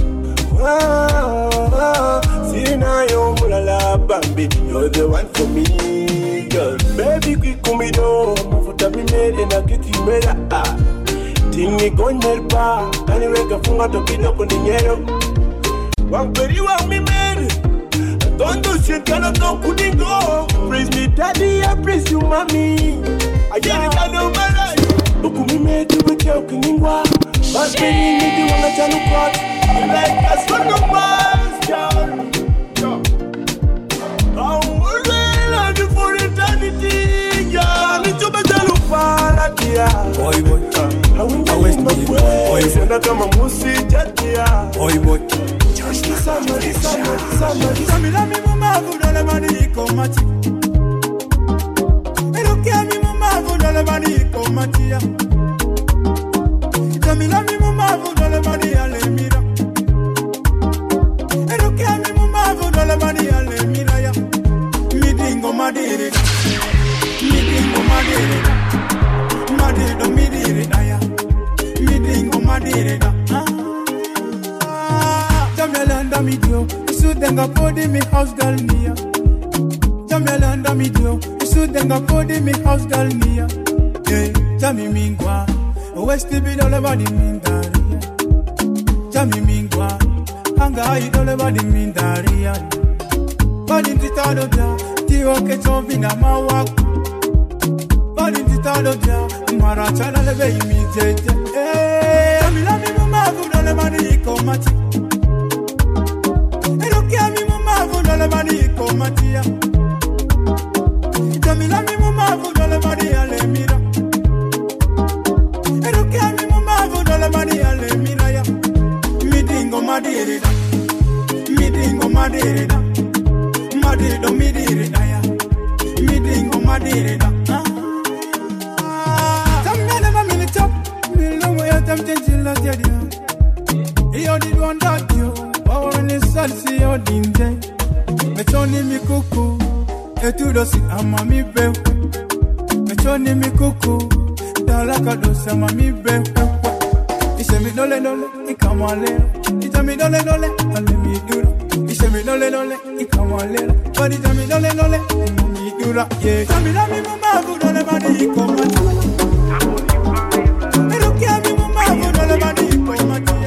Sina yo mulala bambi, you're the one for me, girl. Baby kwikumido, mafuta mimere na kiti mera. Tingi gonyerpa, kaniweka funga tokido kuninyero. Wangperi wa mimere, tondo sientana to kudingo. Praise me daddy, I praise you mommy. I get it I know my life. Ukumimere tuweke ukiningwa. Baspeni nidi wanga chanu kwa. You like us for the past, girl. I will love you for eternity, girl. Need to better look for Kia. Boy, I will waste my way. Send a come a musi jatia. Boy, just somebody. Samilami mama vudala mani komati. Erukiami mama vudala mani komatia. Samilami mama vudala mani alemira. madiri, midingo madiri, madiri midiri daya, midingo madiri da. Jamelanda midio, isudenga podi mi house girl niya. Jamelanda midio, isudenga podi mi house girl niya. Yeah, jami mingwa, westi bidole badi mindaria. Jami mingwa, anga idole badi mindaria. Badi ntitado bia, tiyo ke chombi na mawak. Badi ntitado bia, marachana lebe imijeje. Eh, jamila mi mumavu dole badi ikomati. Elokia mi mumavu dole badi ikomatia. Jamila mi mumavu dole badi alemira. Elokia mi mumavu dole badi alemira ya. Midingo madirida, midingo madirida, madido midirida ya. Midingo madirida. Tamgane ma minitop, milomo ya tamchenjila jadia. Iyo did one that you, power ni salsi yo dinde. Mechoni mikuku, etudosi ama mi bewe. Mechoni mikuku, dalaka dosi ama mi bewe. Ishe mi dole dole, ikamale. Ishe mi dole dole, ale mi dura. Ishe mi dole dole, ikamale. But ishe mi dole dole, mi dura. Yeah, ishe mi dole mumavu dole badi ikomati. Erukia mi mumavu dole badi ikomati.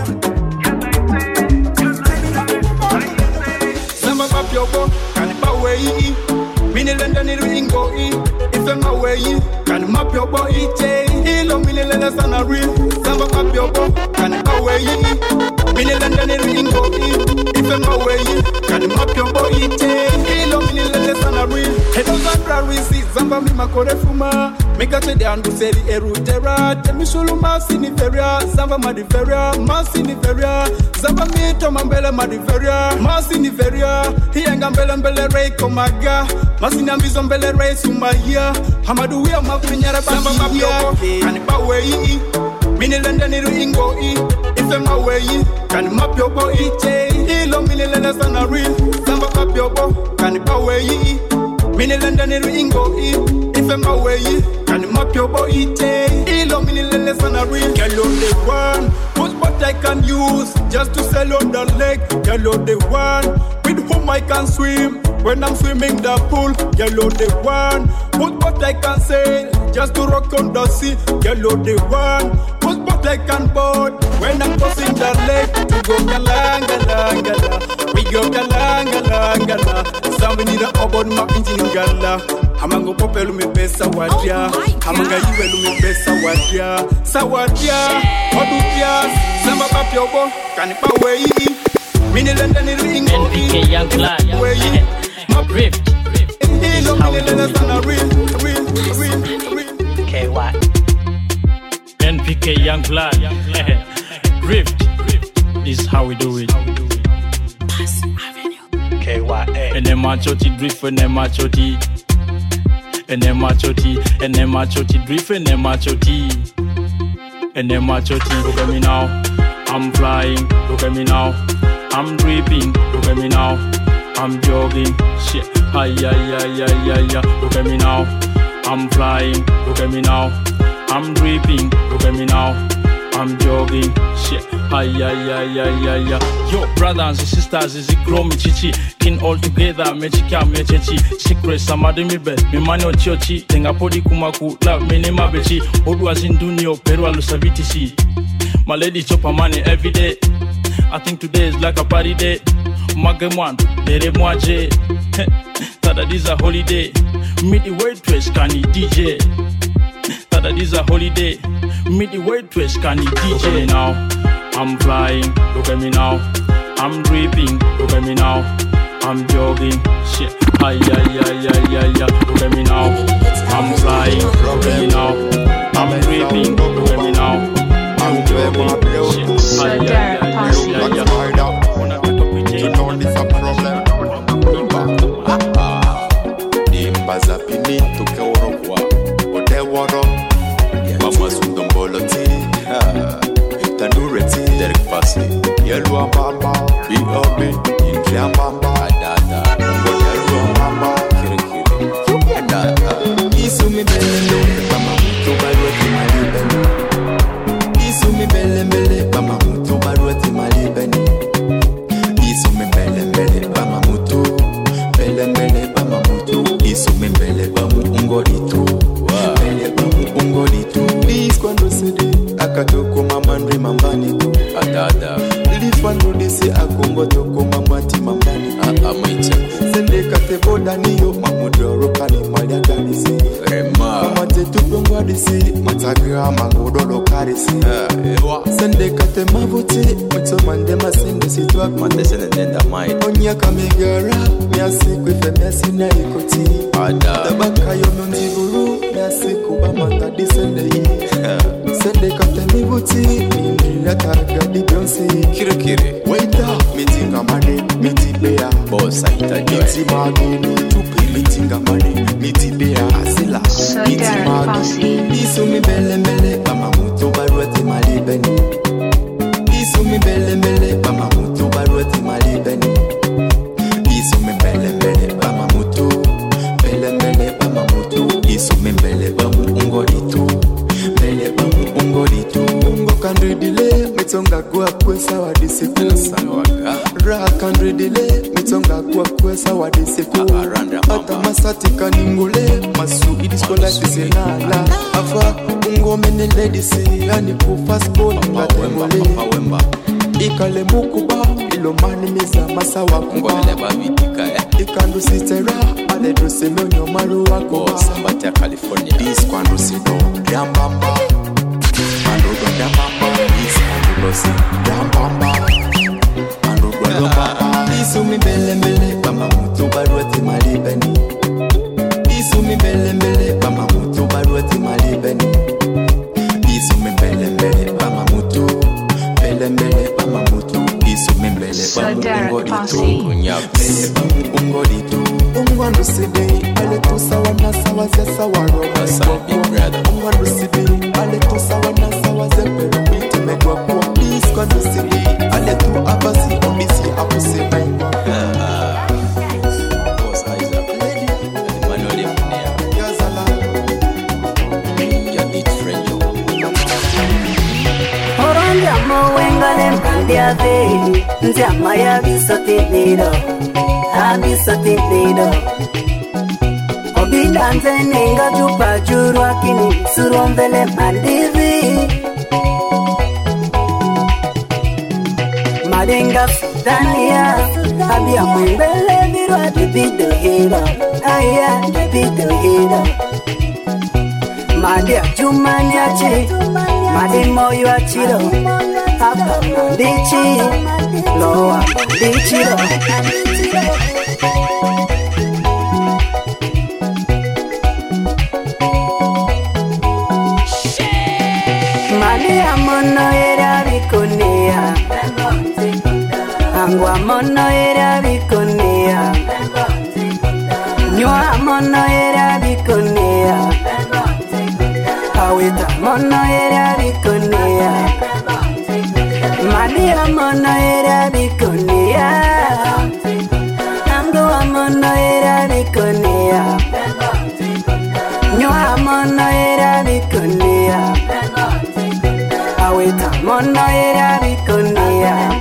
Samba papiobo, kanipa weyi. Mini lenda ni ringo i. Ife ma weyi, kanima piobo ite. Ilo mini lenda sana real. Samba papiobo, kanipa weyi. Mini lenda ni ringo i. Ife ma weyi, kanima piobo ite. Ilo mini lenda sana real. Hedo zandra risi, zamba mi makore fuma. Megate de andu seri erutera. Temishulu masini feria, zamba madiferia. Masini feria, zamba mito mambele madiferia. Masini feria, hienga mbele mbele rei komaga. Masini ambizo mbele rei sumaya. Hamaduwia mafinyara basi ya. Kanipa weyi, mini lende ni ringo i. Ife ma weyi, kanima piobo ite. Ilo mini lende sana real. Zamba papiobo, kanipa weyi. Mini lende ni ringo i. Ife ma weyi, kanima piobo ite. Ilo mini lende sana real. Girl on the one, whose what I can use just to sail on the lake. Girl on the one, with whom I can swim when I'm swimming the pool. Girl on the one, whose what I can sail just to rock on the sea. Girl on the one, whose what I can board when I'm crossing the lake. To go galangala, we go galangala. Somebody need a obod ma engine gala. Amango popelu me besa wadia. Amanga iwelu me besa wadia. Sawadia, odukia, samba papiobo, kanipa weyi. Mini lenda ni ringo NPK Young Blood, Rift. This is how we do it. KY. NPK Young Blood, Rift. This is how we do it. KY. And then machoti drift and then machoti. And then machoti, and then machoti drift and then machoti. And then machoti, look at me now. I'm flying, look at me now. I'm dripping, look at me now. I'm jogging, shit. Ay, ay, ay, ay, ay, ay. Look at me now. I'm flying, look at me now. I'm dripping, look at me now. I'm jogging, shit. Ay, ay, ay, ay, ay, ay. Yo, brothers and sisters, is it grow me chichi? Kin all together, mechika mechechi. Secret, samadi mi be, mi mano chochi. Tenga podi kumaku, love me ne mabechi. Odu azindunio, peru alusabiti si. My lady chop her money every day. I think today is like a party day. Magemwan, dere moaje. Tada this a holiday. Meet the waitress, can he DJ? Tada this a holiday. Meet the waitress, can he DJ now? I'm flying, look at me now. I'm dripping, look at me now. I'm jogging, shit. Ay, ay, ay, ay, ay, ay. Look at me now. I'm flying, look at me now. I'm dripping, look at me now. I'm jogging, shit. Ay, ay, ay, ay, ay, ay. You know this a problem. Dimba za pini tuke orokwa. Ode woro. Mama sundomboloti. Tandureti. Derek Pasi. Yelu ambamba. B.O.B. Inki ambamba. Adada. Yelu ambamba. Kiri kiri. miaka migara miasiku ifemesi na ikoti tabaka yomonziburu miasiku bamata disendei sende kapteni buti minilataga di Beyonce kire waita mitinga mane mitibea bossa itajoe miti magini tupi mitinga mane mitibea asila miti magini isu mi bele bama muto barwati malibeni isu mi bele bama muto barwati malibeni isu mi bele bama muto bele bama muto isu mi bele bamu ungolitu bele bamu ungolitu ungo kandridile mitonga kwa kwesa wadisiku ra kandridile mitonga kwa kwesa wadisiku ata masati kaningule masu idiskola tisenala afa ungo menele disi ani kufasko ngatemole ikale mukuba ilomani miza masa wakuba ikandu sitera ale drose menyo maru wako sambata California this kwandu sido yambamba ando do yambamba this kwandu losi yambamba ando do yambamba isu mi bele bama mutu barwati malibeni isu mi bele bama mutu barwati malibeni isu mi bele bama mutu bele bama mutu isu mi bele bama ungolitu ungwandu sidei ale tusawa na sawa ze sawa roba ungwandu sidei ale tusawa na sawa ze pero biti megwa kwa iskwandu sidei ale tu abasi omisi apuse mainwa Amo wengale mkandia ve Nzama ya bisotinero Abisotinero Obilanze nenga jupa juru akini Surombele mandivi Madenga Dania Abia mwembele virwa dibido hero Aya dibido hero Madia jumani achi Madi moyo achiro Hapa mandichi Loa mandichiro Mali amono era vikonia Angwa mono era vikonia Nywa mono era vikonia Awita mono era vikonia Malia mono era vikonia Angwa mono era vikonia Nywa mono era vikonia Awita mono era vikonia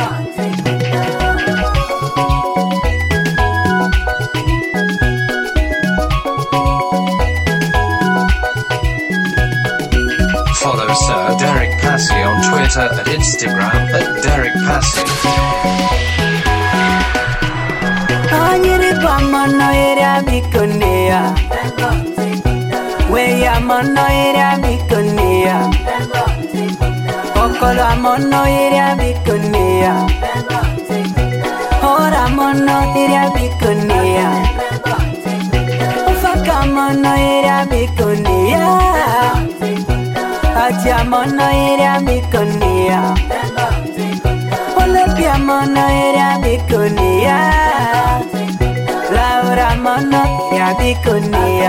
Follow Sir Derek Passy on Twitter and Instagram @DerekPassy. Anyiripa mono era vikonia Weya mono era vikonia Okolo mono era vikonia Ora mono era vikonia Ufaka mono era vikonia Aja mono era vikonia Olepia mono era vikonia Laura mono era vikonia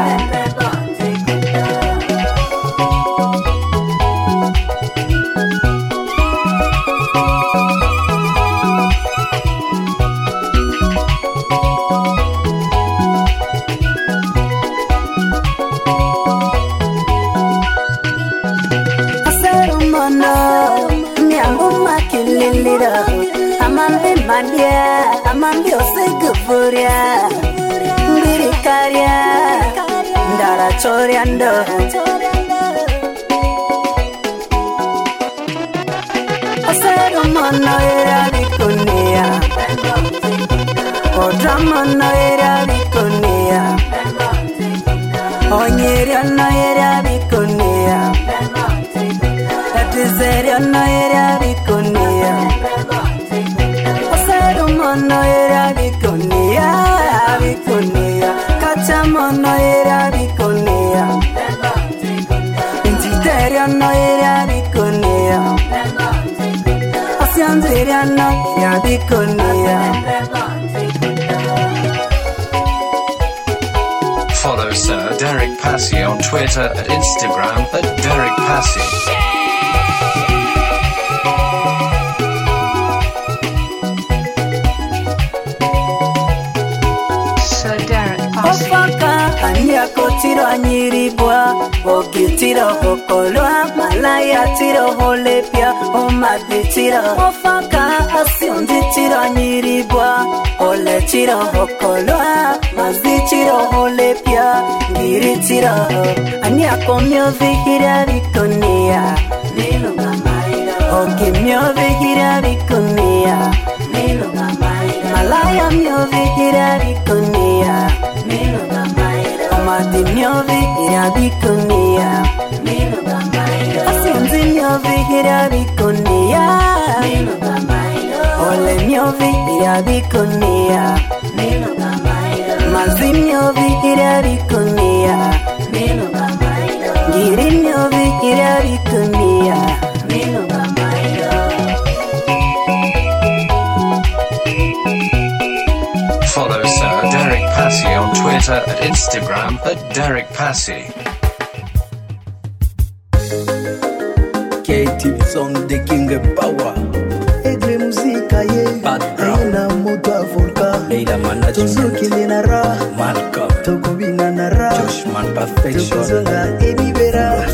Amambe mandia, amambe osegupuria Mbirikaria, ndara choriando Asero mono era vikonia Odra mono era vikonia Onyeria no era vikonia Etizeria no era vikonia Asero mono era vikonia Twitter and Instagram at Derek Passy. Ania kotiro anyiribwa Ogitiro hokolwa Malaya tiro holepia Omaditiro Ofaka asionditiro anyiribwa Ole tiro hokolwa Mazitiro holepia Giritiro Ania komyo vigira vikonia Nilunga maira Okimyo vigira vikonia Nilunga maira Malaya myo vigira vikonia Nilunga maira Amadi myo vigira vikonia Nilunga maira Asionzi myo vigira vikonia Nilunga maira Ole myo vigira vikonia Nilunga maira Mazi myo vigira vikonia Nilunga maira Giri myo vigira vikonia Nilunga maira. Follow Sir Derek Passy on Twitter and Instagram at Derek Passy. K-Tip song the king of power. Edre muzika ye Aina moto Volka Leila Management Tozuki Linara Malcolm Tokubina Nara Joshman Perfection Tokuzonga Emibera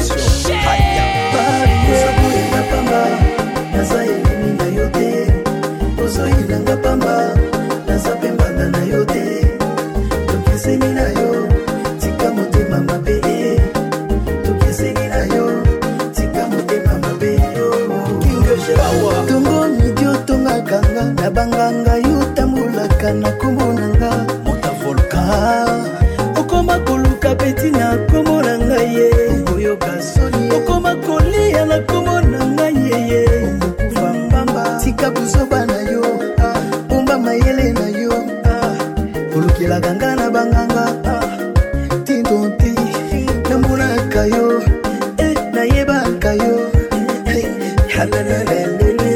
Usabuye na pamba Naza elimi na yote Uzo inanga pamba Naza pembanda na yote Tukiseni na yo Tika mutema mabe Tukiseni na yo Tika mutema mabe King of power Tungo midio tonga kanga Na banganga yutamulaka na kumonanga Mota Volka Okoma kuluka betina kumonanga ye Oyo kasoni Okoma kolia na kumonanga ye Kufambamba Tika buzoba na yo Umba mayele na yo Kulukila ganga na banganga Tintonti Namuna kayo Na yeba kayo Halalele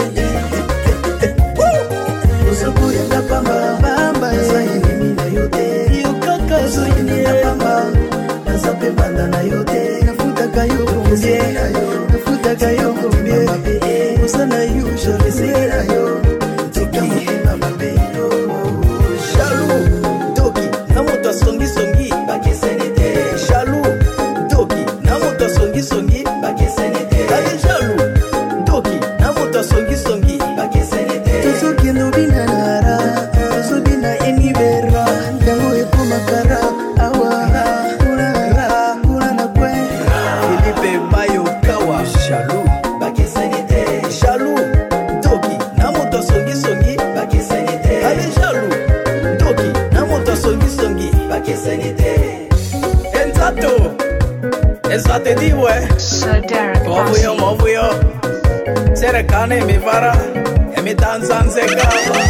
Usabuya na pamba Bamba Zayini na yote Yukaka Zayini na pamba Nazape banda na yote Nafuta kayo kumbie Nafuta kayo kumbie Usana yu Shalese na yo Toki Mama beyo Shalu Toki Namuta songi songi Bakesenete Shalu Toki Namuta songi songi Bakesenete Kale shalu Toki Namuta songi songi Bakesenete Tozuki nubina nara Tozubina enibera Dango epo makara Awa Unara Unana kwe Filipe Bayo Kawa Shalu Bakesenete Shalu Toki Namuta songi songi Bakesenete Kale shalu Toki Namuta songi songi Bakesenete Enzato Enzate diwe Sir Derek Passy. Movuyo Serekane mi vara Emi danzanzeka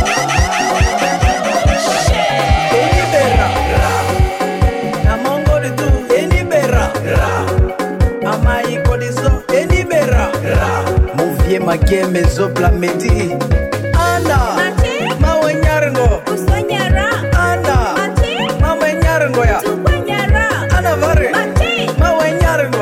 Enibera Namongo de tu Enibera Amai kodizo Enibera Muvie mageme zopla medi Ana Mawe nyarengo Ana Mawe nyarengo ya Ana vare Mawe nyarengo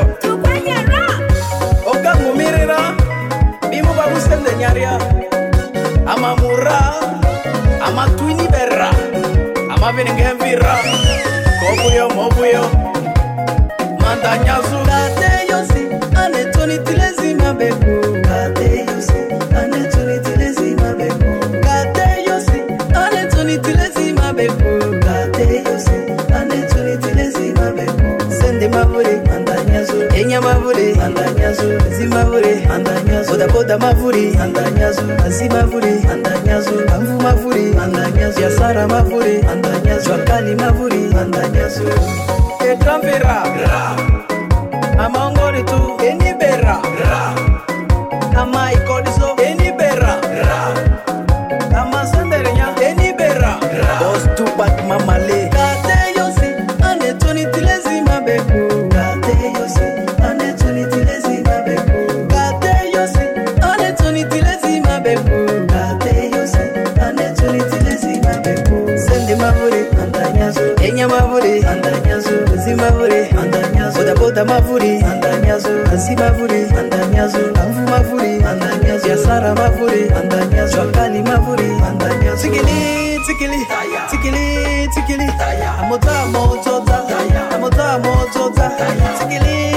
Oka mumirira Bimu babu sende nyaria Ama mura Ama twini berra Ama vinengevira Kobuyo mobuyo Manda nyazu Kate yosi Ane toni tilezi mabeku Kate yosi Ane toni tilezi mabeku Kate yosi Ane toni tilezi mabeku Kate yosi Ane toni tilezi mabeku Sende mavure Manda nyazu Enya mavure Manda nyazu Zimavure Manda nyazu Boda boda mavure Manda nyazu Azimavure Manda nyazu Amvu mavure Manda nyazu Yasara mavure Manda nyazu Wakali mavure Manda nyazu Ekambera Amongori tu Enibera Ama ikodiso Enibera Ama senderenya Enibera Boss Tupac Mamale Kate yosi Ane toni tilezi mabeku Kate yosi Ane toni tilezi mabeku Kate yosi Ane toni tilezi mabeku Kate yosi Ane toni tilezi mabeku Sende mavure Andanyazo Enya mavure Andanyazo Zimavure Andanyazo boda mavuri andanyazo kazi mavuri andanyazo amvu mavuri andanyazo yasara mavuri andanyazo akali mavuri andanyazo tikili tikili tikili tikili amota motota tikili